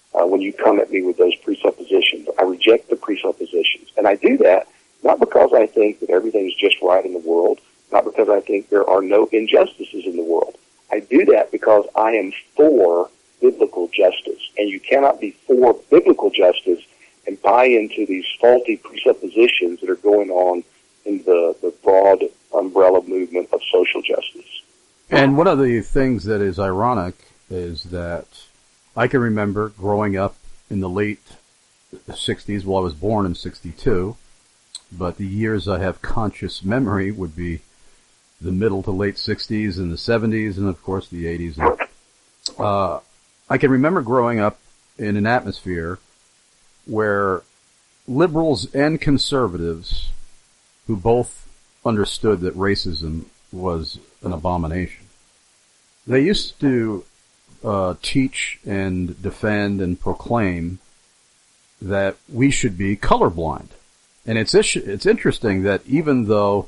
[SPEAKER 3] when you come at me with those presuppositions. I reject the presuppositions. And I do that not because I think that everything's just right in the world, not because I think there are no injustices in the world. I do that because I am for biblical justice. And you cannot be for biblical justice and buy into these faulty presuppositions that are going on in the broad umbrella movement of social justice.
[SPEAKER 2] And one of the things that is ironic is that I can remember growing up in the late 60s. Well, I was born in 62, but the years I have conscious memory would be the middle to late 60s and the 70s and, of course, the 80s. I can remember growing up in an atmosphere where liberals and conservatives who both understood that racism was an abomination, they used to teach and defend and proclaim that we should be colorblind. And it's interesting that even though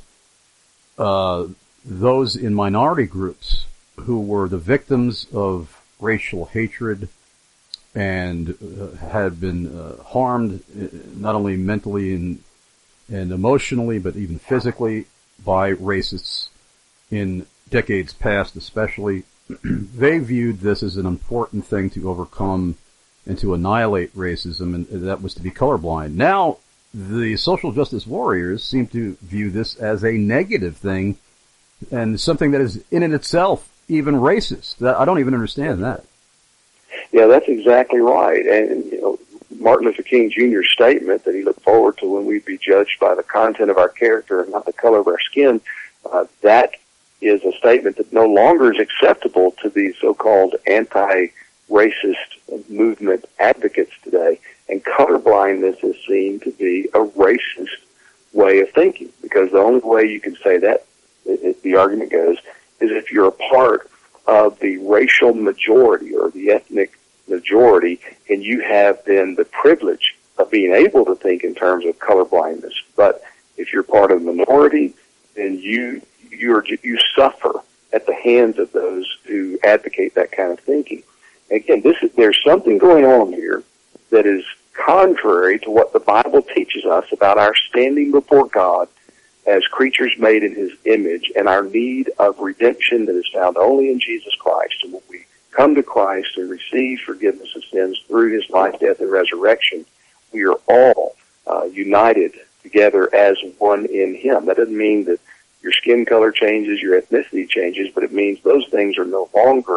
[SPEAKER 2] those in minority groups who were the victims of racial hatred and had been harmed not only mentally and emotionally, but even physically by racists in decades past especially, they viewed this as an important thing to overcome and to annihilate racism, and that was to be colorblind. Now, the social justice warriors seem to view this as a negative thing and something that is in and itself even racist. I don't even understand that.
[SPEAKER 3] Yeah, that's exactly right. And, you know, Martin Luther King Jr.'s statement that he looked forward to when we'd be judged by the content of our character and not the color of our skin, that is a statement that no longer is acceptable to the so-called anti-racist movement advocates today. And colorblindness is seen to be a racist way of thinking, because the only way you can say that, the argument goes, is if you're a part of the racial majority or the ethnic majority, and you have then the privilege of being able to think in terms of colorblindness. But if you're part of the minority, then you suffer at the hands of those who advocate that kind of thinking. Again, there's something going on here that is contrary to what the Bible teaches us about our standing before God as creatures made in His image and our need of redemption that is found only in Jesus Christ. And when we come to Christ and receive forgiveness of sins through His life, death, and resurrection, we are all united together as one in Him. That doesn't mean that your skin color changes, your ethnicity changes, but it means those things are no longer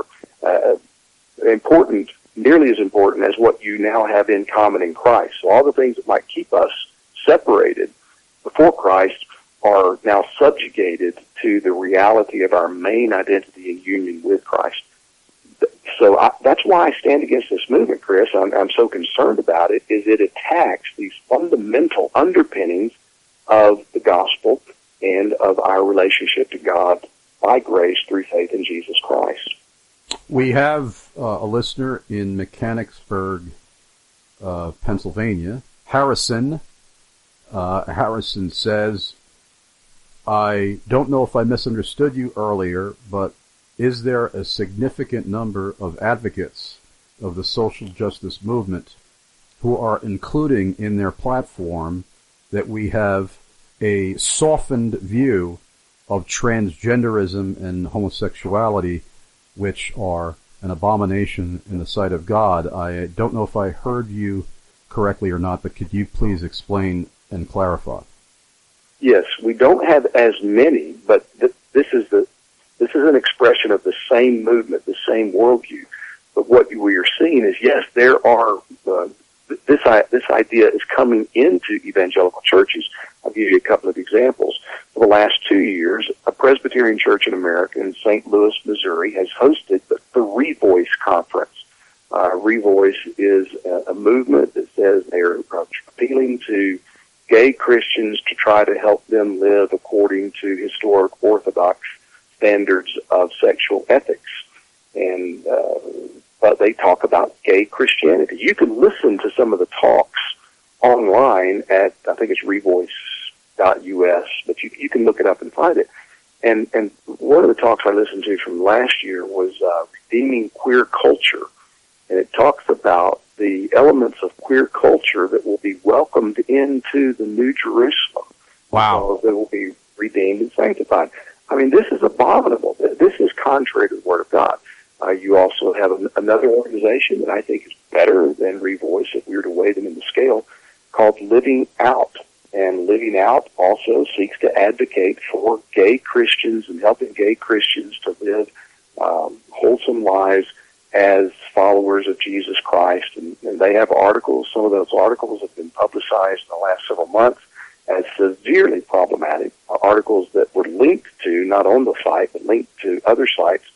[SPEAKER 3] important, nearly as important as what you now have in common in Christ. So all the things that might keep us separated before Christ are now subjugated to the reality of our main identity and union with Christ. So that's why I stand against this movement, Chris. I'm so concerned about it, is it attacks these fundamental underpinnings of the gospel and of our relationship to God by grace through faith in Jesus Christ.
[SPEAKER 2] We have a listener in Mechanicsburg, Pennsylvania, Harrison. Harrison says, I don't know if I misunderstood you earlier, but is there a significant number of advocates of the social justice movement who are including in their platform that we have a softened view of transgenderism and homosexuality, which are an abomination in the sight of God? I don't know if I heard you correctly or not, but could you please explain and clarify?
[SPEAKER 3] Yes, we don't have as many, but this is an expression of the same movement, the same worldview. But what we are seeing is, yes, there are this idea is coming into evangelical churches. I'll give you a couple of examples. For the last 2 years, a Presbyterian church in America in St. Louis, Missouri, has hosted the Revoice Conference. Revoice is a movement that says they are appealing to gay Christians to try to help them live according to historic Orthodox standards of sexual ethics. And but they talk about gay Christianity. You can listen to some of the talks online at, I think it's revoice.us, but you can look it up and find it. And one of the talks I listened to from last year was Redeeming Queer Culture. And it talks about the elements of queer culture that will be welcomed into the New Jerusalem.
[SPEAKER 2] Wow.
[SPEAKER 3] They will be redeemed and sanctified. I mean, this is abominable. This is contrary to the Word of God. You also have another organization that I think is better than Revoice, if we were to weigh them in the scale, called Living Out. And Living Out also seeks to advocate for gay Christians and helping gay Christians to live wholesome lives as followers of Jesus Christ. And they have articles. Some of those articles have been publicized in the last several months as severely problematic, articles that were linked to, not on the site, but linked to other sites,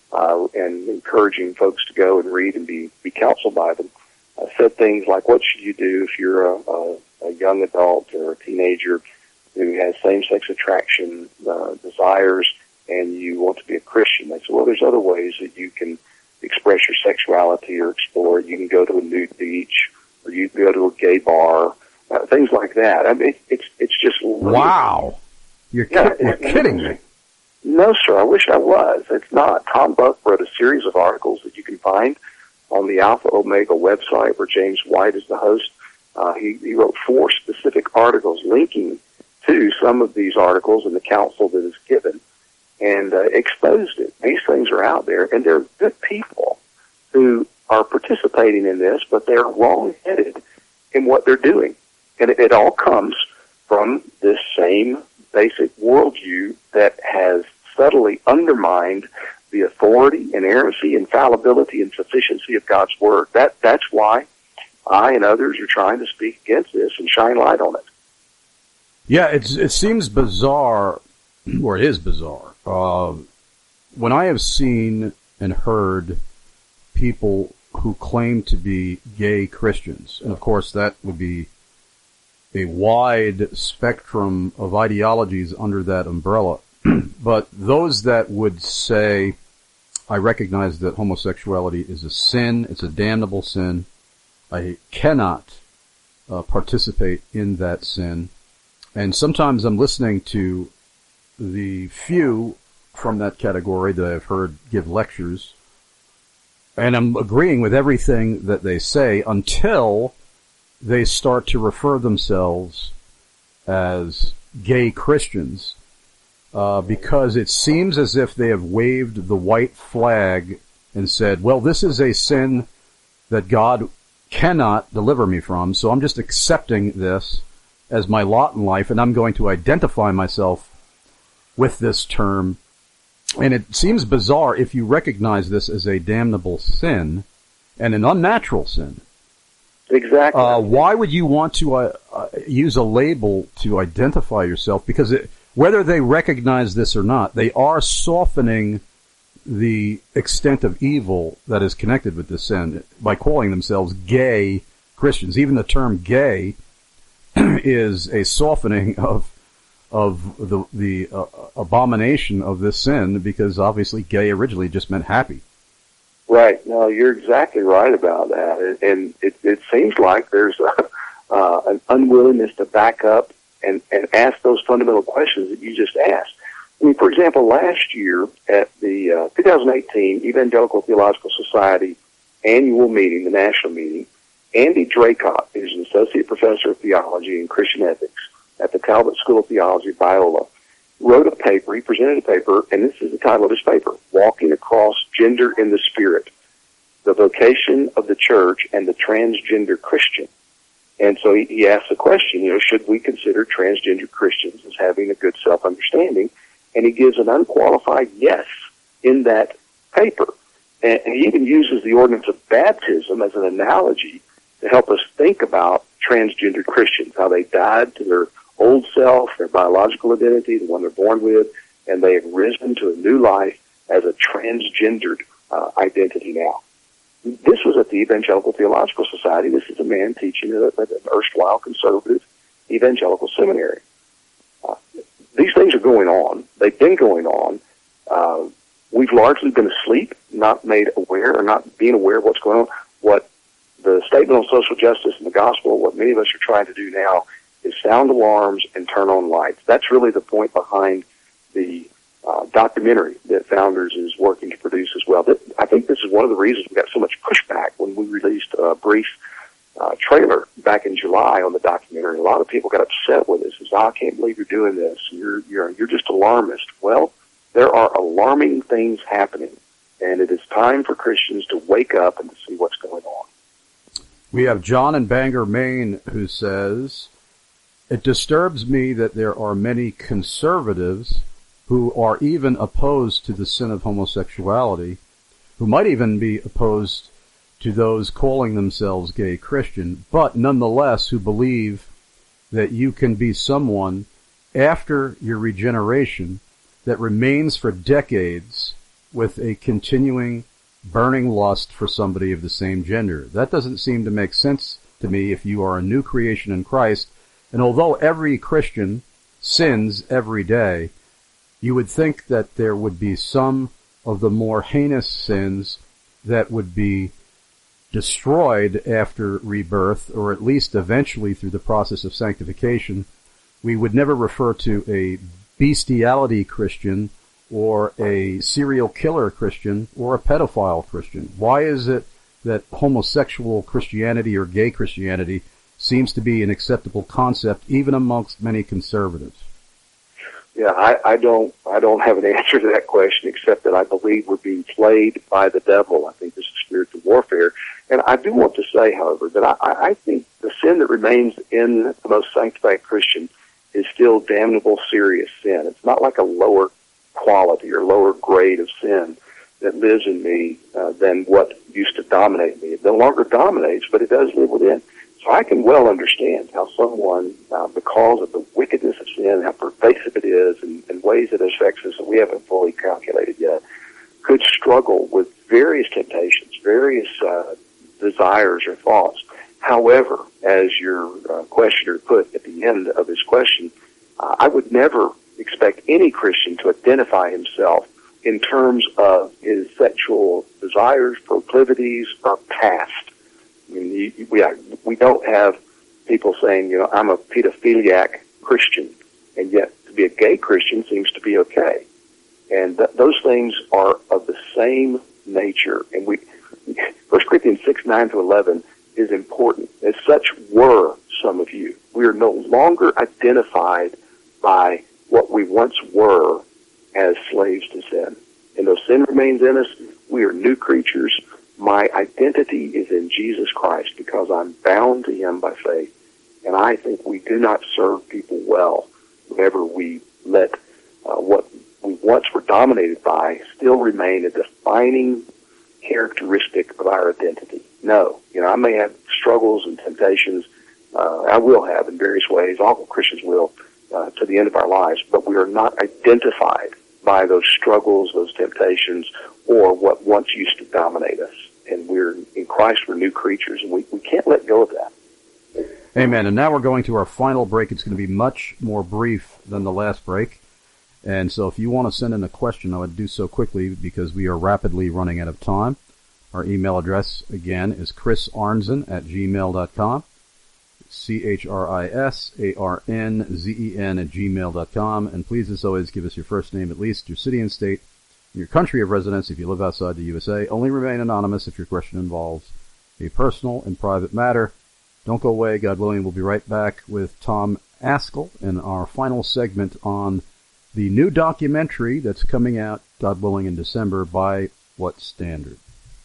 [SPEAKER 3] and encouraging folks to go and read and be counseled by them. Said things like, what should you do if you're a young adult or a teenager who has same-sex attraction desires and you want to be a Christian? They said, well, there's other ways that you can express your sexuality or explore. You can go to a nude beach, or you can go to a gay bar, things like that. I mean, it's just
[SPEAKER 2] wow. You're kidding me.
[SPEAKER 3] No, sir. I wish I was. It's not. Tom Buck wrote a series of articles that you can find on the Alpha Omega website, where James White is the host. He wrote 4 specific articles linking to some of these articles and the counsel that is given, and exposed it. These things are out there, and there are good people who are participating in this, but they're wrong-headed in what they're doing. And it all comes from this same basic worldview that has subtly undermined the authority, inerrancy, infallibility, and sufficiency of God's Word. That's why I and others are trying to speak against this and shine light on it.
[SPEAKER 2] Yeah, it seems bizarre, or it is bizarre, when I have seen and heard people who claim to be gay Christians, and of course that would be a wide spectrum of ideologies under that umbrella, but those that would say, I recognize that homosexuality is a sin, it's a damnable sin, I cannot participate in that sin, and sometimes I'm listening to the few from that category that I've heard give lectures, and I'm agreeing with everything that they say until they start to refer themselves as gay Christians, because it seems as if they have waved the white flag and said, well, this is a sin that God cannot deliver me from, so I'm just accepting this as my lot in life, and I'm going to identify myself with this term. And it seems bizarre if you recognize this as a damnable sin and an unnatural sin.
[SPEAKER 3] Exactly.
[SPEAKER 2] Why would you want to use a label to identify yourself? Because whether they recognize this or not, they are softening the extent of evil that is connected with this sin by calling themselves gay Christians. Even the term gay is a softening of the abomination of this sin, because obviously gay originally just meant happy.
[SPEAKER 3] Right. No, you're exactly right about that. And it seems like there's an unwillingness to back up and ask those fundamental questions that you just asked. I mean, for example, last year at the 2018 Evangelical Theological Society annual meeting, the national meeting, Andy Draycott, who's an associate professor of theology and Christian ethics at the Talbot School of Theology, Biola, wrote a paper. He presented a paper, and this is the title of his paper, Walking Across Gender in the Spirit, the Vocation of the Church and the Transgender Christian. And so he asked the question, should we consider transgender Christians as having a good self-understanding? And he gives an unqualified yes in that paper. And he even uses the ordinance of baptism as an analogy to help us think about transgender Christians, how they died to their old self, their biological identity, the one they're born with, and they have risen to a new life as a transgendered identity now. This was at the Evangelical Theological Society. This is a man teaching at an erstwhile conservative evangelical seminary. These things are going on. They've been going on. We've largely been asleep, not made aware, or not being aware of what's going on. What the statement on social justice and the gospel, what many of us are trying to do now, is sound alarms and turn on lights. That's really the point behind the documentary that Founders is working to produce as well. I think this is one of the reasons we got so much pushback when we released a brief trailer back in July on the documentary. A lot of people got upset with us. I can't believe you're doing this. You're just alarmist. Well, there are alarming things happening, and it is time for Christians to wake up and to see what's going on.
[SPEAKER 2] We have John in Bangor, Maine, who says, "It disturbs me that there are many conservatives who are even opposed to the sin of homosexuality, who might even be opposed to those calling themselves gay Christian, but nonetheless who believe that you can be someone after your regeneration that remains for decades with a continuing burning lust for somebody of the same gender." That doesn't seem to make sense to me if you are a new creation in Christ. And although every Christian sins every day, you would think that there would be some of the more heinous sins that would be destroyed after rebirth, or at least eventually through the process of sanctification. We would never refer to a bestiality Christian or a serial killer Christian or a pedophile Christian. Why is it that homosexual Christianity or gay Christianity seems to be an acceptable concept even amongst many conservatives?
[SPEAKER 3] Yeah, I don't have an answer to that question, except that I believe we're being played by the devil. I think this is spiritual warfare. And I do want to say, however, that I think the sin that remains in the most sanctified Christian is still damnable, serious sin. It's not like a lower quality or lower grade of sin that lives in me than what used to dominate me. It no longer dominates, but it does live within. So I can well understand how someone, because of the wickedness of sin, how pervasive it is, and ways it affects us that we haven't fully calculated yet, could struggle with various temptations, various desires or thoughts. However, as your questioner put at the end of his question, I would never expect any Christian to identify himself in terms of his sexual desires, proclivities, or past. I mean, we don't have people saying, I'm a pedophiliac Christian, and yet to be a gay Christian seems to be okay. And those things are of the same nature. And 1 Corinthians 6:9-11 is important. As such were some of you. We are no longer identified by what we once were as slaves to sin. And though sin remains in us, we are new creatures. My identity is in Jesus Christ because I'm bound to Him by faith. And I think we do not serve people well whenever we let what we once were dominated by still remain a defining characteristic of our identity. No, I may have struggles and temptations. I will have in various ways. All Christians will to the end of our lives. But we are not identified by those struggles, those temptations, or what once used to dominate us. And we're in Christ, we're new creatures, and we can't let go of that.
[SPEAKER 2] Amen. And now we're going to our final break. It's going to be much more brief than the last break. And so if you want to send in a question, I would do so quickly because we are rapidly running out of time. Our email address, again, is chrisarnzen@gmail.com. CHRISARNZEN@gmail.com. And please, as always, give us your first name, at least your city and state, and your country of residence if you live outside the USA. Only remain anonymous if your question involves a personal and private matter. Don't go away. God willing, we'll be right back with Tom Ascol in our final segment on the new documentary that's coming out, God willing, in December, By What Standard?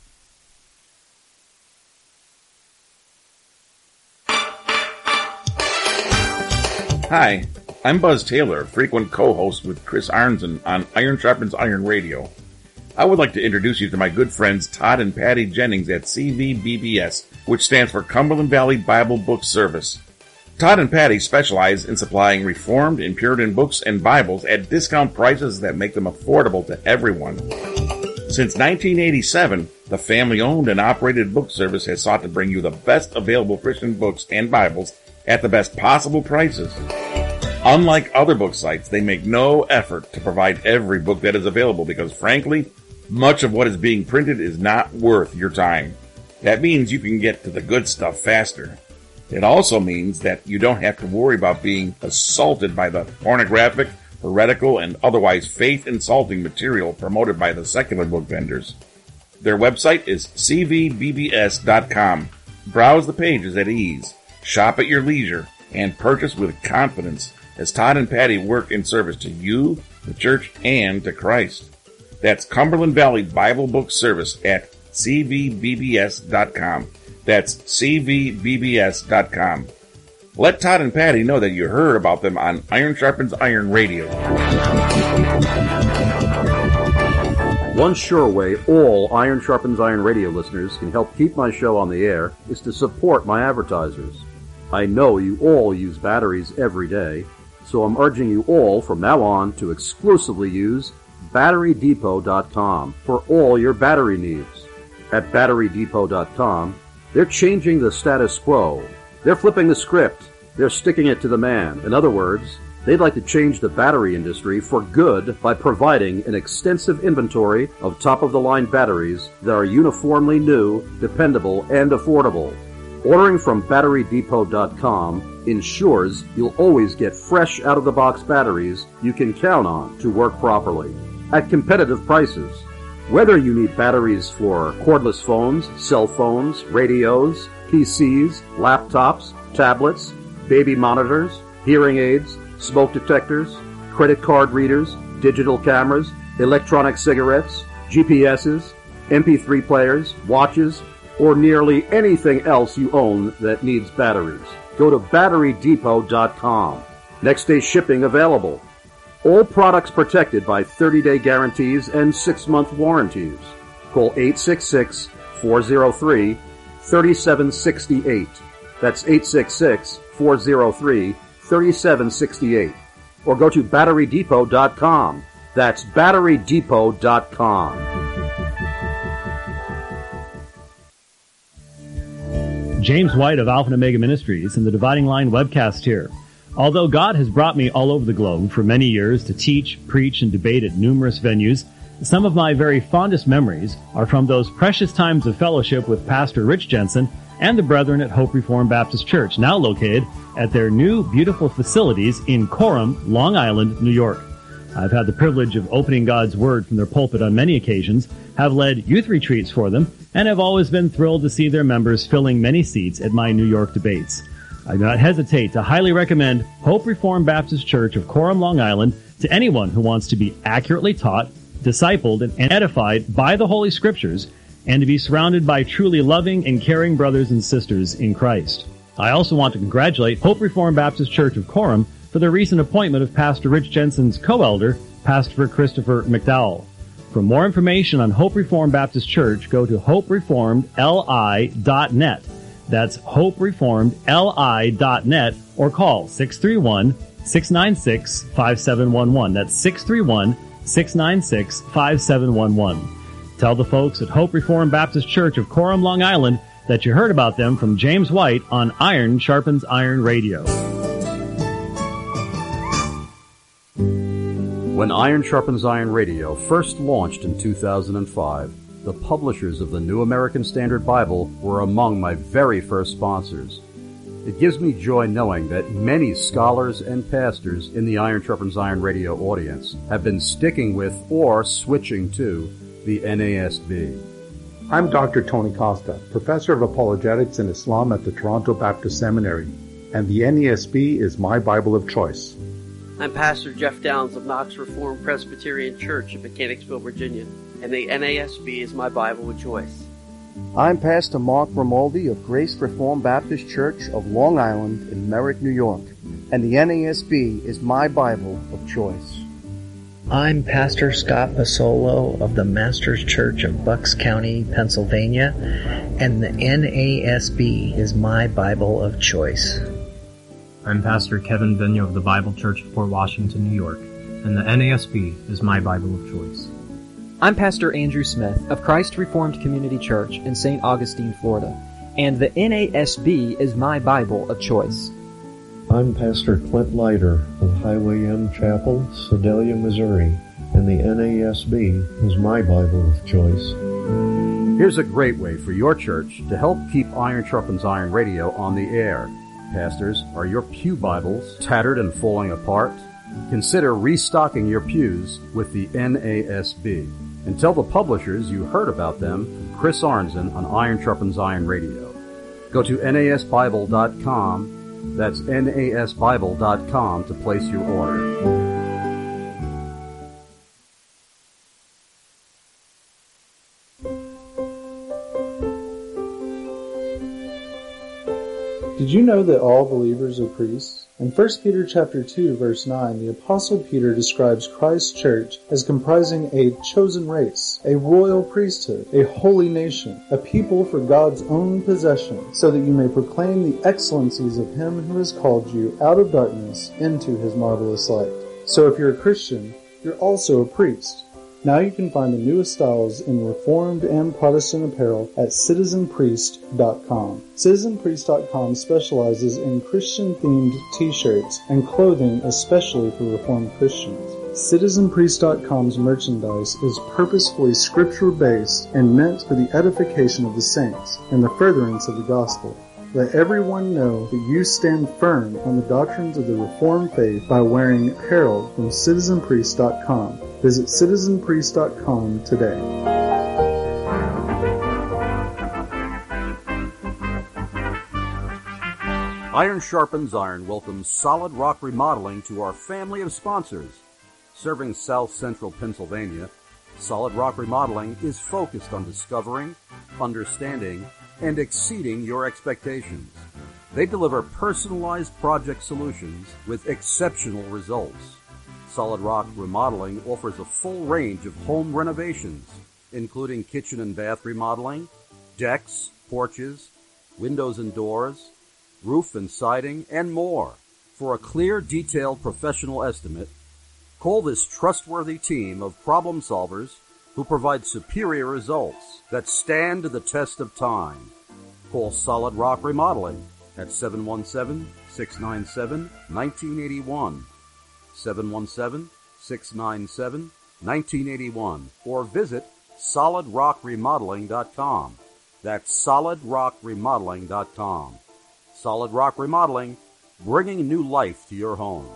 [SPEAKER 4] Hi, I'm Buzz Taylor, frequent co-host with Chris Arnzen on Iron Sharpens Iron Radio. I would like to introduce you to my good friends Todd and Patty Jennings at CVBBS, which stands for Cumberland Valley Bible Book Service. Todd and Patty specialize in supplying Reformed and Puritan books and Bibles at discount prices that make them affordable to everyone. Since 1987, the family-owned and operated book service has sought to bring you the best available Christian books and Bibles at the best possible prices. Unlike other book sites, they make no effort to provide every book that is available because, frankly, much of what is being printed is not worth your time. That means you can get to the good stuff faster. It also means that you don't have to worry about being assaulted by the pornographic heretical, and otherwise faith-insulting material promoted by the secular book vendors. Their website is cvbbs.com. Browse the pages at ease, shop at your leisure, and purchase with confidence as Todd and Patty work in service to you, the church, and to Christ. That's Cumberland Valley Bible Book Service at cvbbs.com. That's cvbbs.com. Let Todd and Patty know that you heard about them on Iron Sharpens Iron Radio.
[SPEAKER 2] One sure way all Iron Sharpens Iron Radio listeners can help keep my show on the air is to support my advertisers. I know you all use batteries every day, so I'm urging you all from now on to exclusively use BatteryDepot.com for all your battery needs. At BatteryDepot.com, they're changing the status quo. They're flipping the script. They're sticking it to the man. In other words, they'd like to change the battery industry for good by providing an extensive inventory of top-of-the-line batteries that are uniformly new, dependable, and affordable. Ordering from BatteryDepot.com ensures you'll always get fresh out-of-the-box batteries you can count on to work properly at competitive prices. Whether you need batteries for cordless phones, cell phones, radios, PCs, laptops, tablets, baby monitors, hearing aids, smoke detectors, credit card readers, digital cameras, electronic cigarettes, GPSs, MP3 players, watches, or nearly anything else you own that needs batteries, go to BatteryDepot.com. Next day shipping available. All products protected by 30-day guarantees and 6-month warranties. Call 866-403-3768. That's 866-403-3768. Or go to BatteryDepot.com. That's BatteryDepot.com.
[SPEAKER 16] James White of Alpha and Omega Ministries and the Dividing Line webcast here. Although God has brought me all over the globe for many years to teach, preach, and debate at numerous venues, some of my very fondest memories are from those precious times of fellowship with Pastor Rich Jensen and the brethren at Hope Reformed Baptist Church, now located at their new beautiful facilities in Coram, Long Island, New York. I've had the privilege of opening God's Word from their pulpit on many occasions, have led youth retreats for them, and have always been thrilled to see their members filling many seats at my New York debates. I do not hesitate to highly recommend Hope Reformed Baptist Church of Coram, Long Island to anyone who wants to be accurately taught, discipled, and edified by the Holy Scriptures, and to be surrounded by truly loving and caring brothers and sisters in Christ. I also want to congratulate Hope Reformed Baptist Church of Coram for the recent appointment of Pastor Rich Jensen's co-elder, Pastor Christopher McDowell. For more information on Hope Reformed Baptist Church, go to hopereformedli.net. That's hopereformedli.net, or call 631-696-5711. That's 631-696-5711. Tell the folks at Hope Reformed Baptist Church of Coram, Long Island, that you heard about them from James White on Iron Sharpens Iron Radio.
[SPEAKER 2] When Iron Sharpens Iron Radio first launched in 2005, the publishers of the New American Standard Bible were among my very first sponsors. It gives me joy knowing that many scholars and pastors in the Iron Sharpens Iron Radio audience have been sticking with or switching to the NASB.
[SPEAKER 15] I'm Dr. Tony Costa, Professor of Apologetics and Islam at the Toronto Baptist Seminary, and the NASB is my Bible of choice.
[SPEAKER 5] I'm Pastor Jeff Downs of Knox Reformed Presbyterian Church in Mechanicsville, Virginia, and the NASB is my Bible of choice.
[SPEAKER 6] I'm Pastor Mark Romaldi of Grace Reformed Baptist Church of Long Island in Merritt, New York, and the NASB is my Bible of choice.
[SPEAKER 7] I'm Pastor Scott Pasolo of the Masters Church of Bucks County, Pennsylvania, and the NASB is my Bible of choice.
[SPEAKER 8] I'm Pastor Kevin Vigneault of the Bible Church of Port Washington, New York, and the NASB is my Bible of choice.
[SPEAKER 17] I'm Pastor Andrew Smith of Christ Reformed Community Church in St. Augustine, Florida, and the NASB is my Bible of choice.
[SPEAKER 9] I'm Pastor Clint Leiter of Highway M Chapel, Sedalia, Missouri, and the NASB is my Bible of choice.
[SPEAKER 2] Here's a great way for your church to help keep Iron Sharpens Iron Radio on the air. Pastors, are your pew Bibles tattered and falling apart? Consider restocking your pews with the NASB. And tell the publishers you heard about them from Chris Arnzen on Iron Sharpens Iron Radio. Go to nasbible.com, that's nasbible.com, to place your order.
[SPEAKER 10] Did you know that all believers are priests? In 1 Peter chapter 2, verse 9, the Apostle Peter describes Christ's church as comprising a chosen race, a royal priesthood, a holy nation, a people for God's own possession, so that you may proclaim the excellencies of Him who has called you out of darkness into His marvelous light. So if you're a Christian, you're also a priest. Now you can find the newest styles in Reformed and Protestant apparel at citizenpriest.com. Citizenpriest.com specializes in Christian-themed t-shirts and clothing especially for Reformed Christians. Citizenpriest.com's merchandise is purposefully scripture-based and meant for the edification of the saints and the furtherance of the gospel. Let everyone know that you stand firm on the doctrines of the Reformed faith by wearing apparel from citizenpriest.com. Visit citizenpriest.com today.
[SPEAKER 2] Iron Sharpens Iron welcomes Solid Rock Remodeling to our family of sponsors. Serving South Central Pennsylvania, Solid Rock Remodeling is focused on discovering, understanding, and exceeding your expectations. They deliver personalized project solutions with exceptional results. Solid Rock Remodeling offers a full range of home renovations, including kitchen and bath remodeling, decks, porches, windows and doors, roof and siding, and more. For a clear, detailed professional estimate, call this trustworthy team of problem solvers who provide superior results that stand the test of time. Call Solid Rock Remodeling at 717-697-1981. 717-697-1981, or visit solidrockremodeling.com. That's solidrockremodeling.com. Solid Rock Remodeling, bringing new life to your home.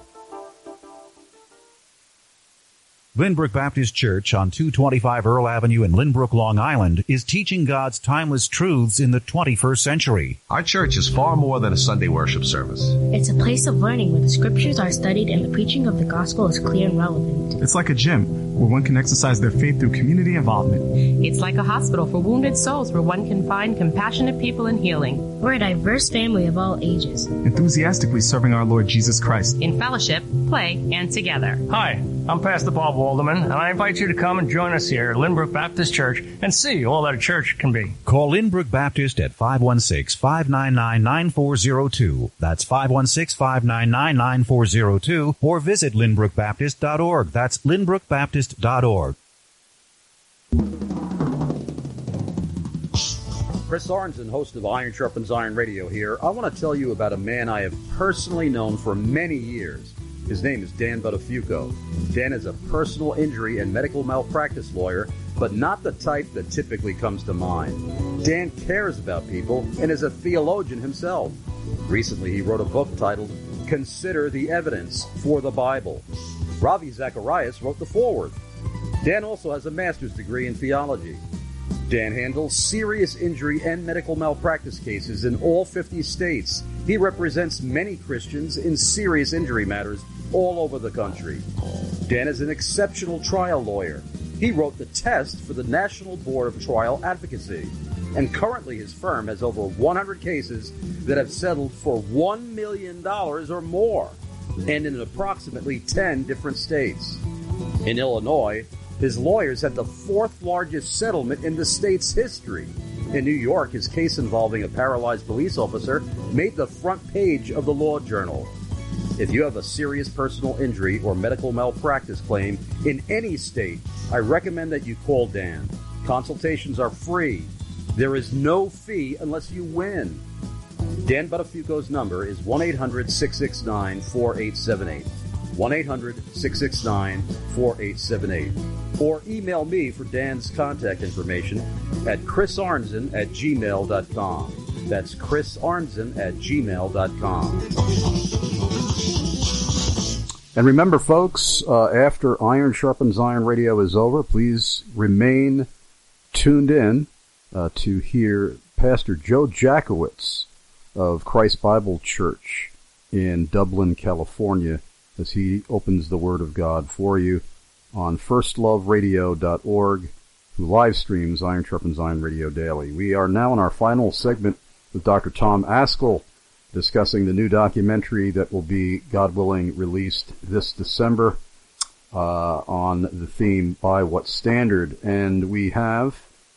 [SPEAKER 11] Lynbrook Baptist Church on 225 Earl Avenue in Lynbrook, Long Island is teaching God's timeless truths in the 21st century.
[SPEAKER 12] Our church is far more than a Sunday worship service.
[SPEAKER 13] It's a place of learning where the scriptures are studied and the preaching of the gospel is clear and relevant.
[SPEAKER 14] It's like a gym where one can exercise their faith through community involvement.
[SPEAKER 18] It's like a hospital for wounded souls where one can find compassionate people and healing.
[SPEAKER 13] We're a diverse family of all ages,
[SPEAKER 14] enthusiastically serving our Lord Jesus Christ.
[SPEAKER 18] In fellowship, play, and together.
[SPEAKER 27] Hi, I'm Pastor Bob Walderman, and I invite you to come and join us here at Lynbrook Baptist Church and see all that a church can be.
[SPEAKER 11] Call Lynbrook Baptist at 516-599-9402. That's 516-599-9402, or visit lynbrookbaptist.org. That's lynbrookbaptist.org.
[SPEAKER 2] Chris Arnzen, host of Iron Sharpens Iron Radio here. I want to tell you about a man I have personally known for many years. His name is Dan Buttafuoco. Dan is a personal injury and medical malpractice lawyer, but not the type that typically comes to mind. Dan cares about people and is a theologian himself. Recently, he wrote a book titled Consider the Evidence for the Bible. Ravi Zacharias wrote the foreword. Dan also has a master's degree in theology. Dan handles serious injury and medical malpractice cases in all 50 states. He represents many Christians in serious injury matters all over the country. Dan is an exceptional trial lawyer. He wrote the test for the National Board of Trial Advocacy. And currently his firm has over 100 cases that have settled for $1 million or more, and in approximately 10 different states. In Illinois, his lawyers had the fourth largest settlement in the state's history. In New York, his case involving a paralyzed police officer made the front page of the Law Journal. If you have a serious personal injury or medical malpractice claim in any state, I recommend that you call Dan. Consultations are free. There is no fee unless you win. Dan Buttafuoco's number is 1-800-669-4878. 1-800-669-4878. Or email me for Dan's contact information at chrisarnzen@gmail.com. That's chrisarnzen@gmail.com. And remember, folks, after Iron Sharpens Iron Radio is over, please remain tuned in to hear Pastor Joe Jackowitz of Christ Bible Church in Dublin, California, as he opens the Word of God for you on firstloveradio.org, who live streams Iron Sharpens Iron Radio daily. We are now in our final segment with Dr. Tom Ascol, discussing the new documentary that will be, God willing, released this December on the theme, By What Standard? And we have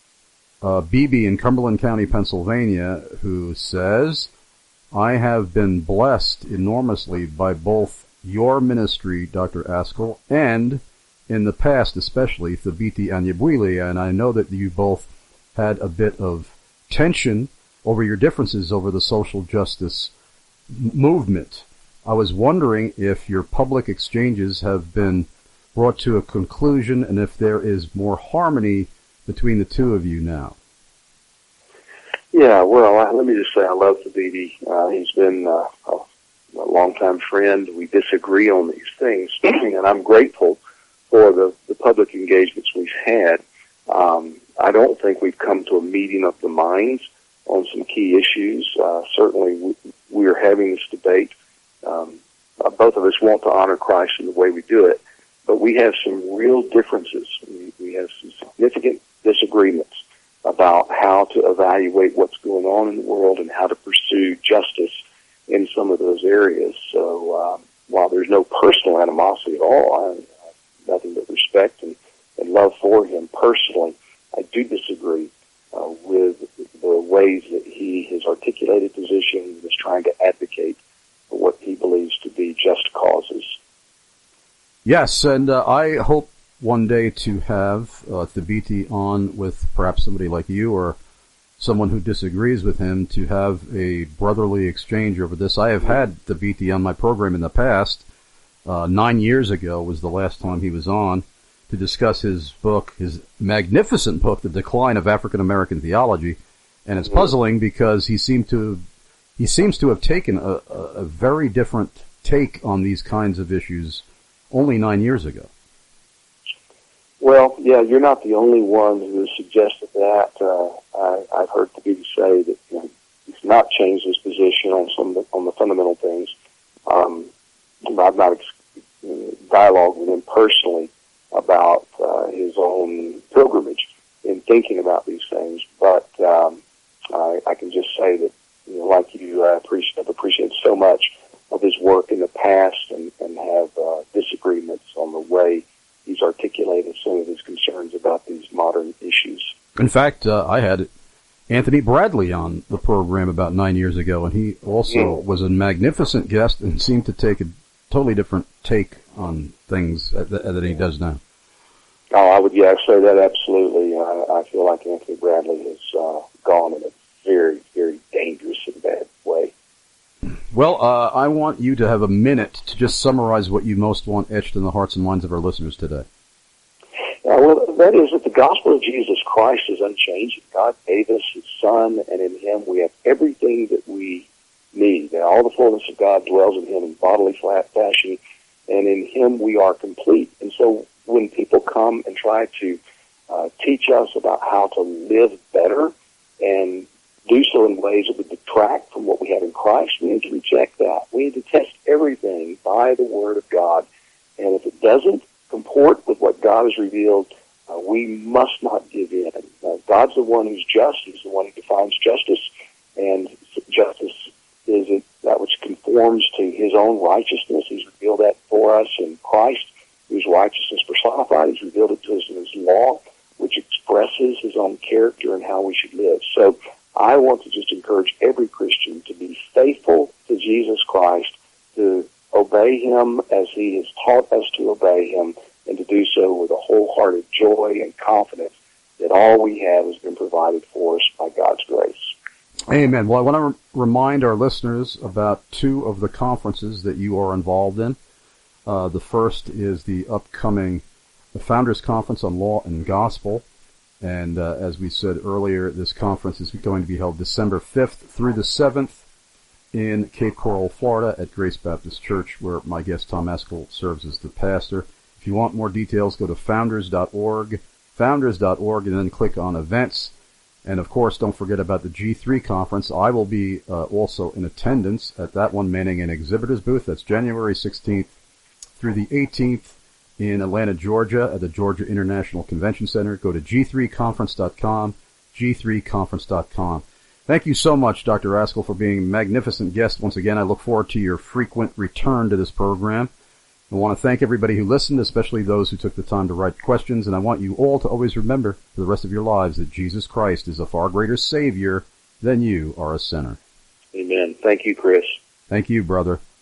[SPEAKER 2] BB in Cumberland County, Pennsylvania, who says, I have been blessed enormously by both your ministry, Dr. Ascol, and in the past especially, Thabiti Anyabwile, and I know that you both had a bit of tension over your differences over the social justice movement. I was wondering if your public exchanges have been brought to a conclusion and if there is more harmony between the two of you now.
[SPEAKER 3] Yeah, well, let me just say I love Thabiti. He's been a longtime friend. We disagree on these things, and I'm grateful for the public engagements we've had. I don't think we've come to a meeting of the minds on some key issues. Certainly we are having this debate. Both of us want to honor Christ in the way we do it, but we have some real differences. We have some significant disagreements about how to evaluate what's going on in the world and how to pursue justice in some of those areas. So while there's no personal animosity at all, I have nothing but respect and love for him personally, I do disagree with the ways that he has articulated position and is trying to advocate for what he believes to be just causes.
[SPEAKER 2] Yes, and I hope one day to have Thabiti on with perhaps somebody like you or someone who disagrees with him to have a brotherly exchange over this. I have had Thabiti on my program in the past. 9 years ago was the last time he was on to discuss his book, his magnificent book, The Decline of African American Theology. And it's puzzling because he seems to have taken a very different take on these kinds of issues only 9 years ago.
[SPEAKER 3] Well, yeah, you're not the only one who has suggested that. I've heard Thabiti say that he's not changed his position on the fundamental things. I've not dialogued with him personally about his own pilgrimage in thinking about these things, but I can just say that, like you, I've appreciated so much of his work in the past and have disagreements on the way he's articulated some of his concerns about these modern issues.
[SPEAKER 2] In fact, I had Anthony Bradley on the program about 9 years ago, and he also was a magnificent guest and seemed to take a totally different take on things than he does now.
[SPEAKER 3] Oh, I would, say that absolutely. I feel like Anthony Bradley has gone in a very, very dangerous and bad way.
[SPEAKER 2] Well, I want you to have a minute to just summarize what you most want etched in the hearts and minds of our listeners today.
[SPEAKER 3] Well, that is that the gospel of Jesus Christ is unchanging. God gave us His Son, and in Him we have everything that we need. And all the fullness of God dwells in Him in bodily fashion, and in Him we are complete. And so when people come and try to teach us about how to live better and do so in ways that would detract from what we have in Christ, we need to reject that. We need to test everything by the Word of God. And if it doesn't comport with what God has revealed, we must not give in. God's the one who's just. He's the one who defines justice. And justice is that which conforms to His own righteousness. He's revealed that for us in Christ, whose righteousness personified. He's revealed it to us in His law, which expresses His own character and how we should live. So I want to just encourage every Christian to be faithful to Jesus Christ, to obey Him as He has taught us to obey Him, and to do so with a wholehearted joy and confidence that all we have has been provided for us by God's grace.
[SPEAKER 2] Amen. Well, I want to remind our listeners about two of the conferences that you are involved in. The first is the upcoming Founders Conference on Law and Gospel. And as we said earlier, this conference is going to be held December 5th through the 7th in Cape Coral, Florida at Grace Baptist Church, where my guest Tom Ascol serves as the pastor. If you want more details, go to founders.org, and then click on events. And of course, don't forget about the G3 conference. I will be also in attendance at that one, manning an exhibitor's booth. That's January 16th through the 18th in Atlanta, Georgia at the Georgia International Convention Center. Go to g3conference.com, g3conference.com. Thank you so much, Dr. Ascol, for being a magnificent guest. Once again, I look forward to your frequent return to this program. I want to thank everybody who listened, especially those who took the time to write questions, and I want you all to always remember for the rest of your lives that Jesus Christ is a far greater Savior than you are a sinner.
[SPEAKER 3] Amen. Thank you, Chris.
[SPEAKER 2] Thank you, brother.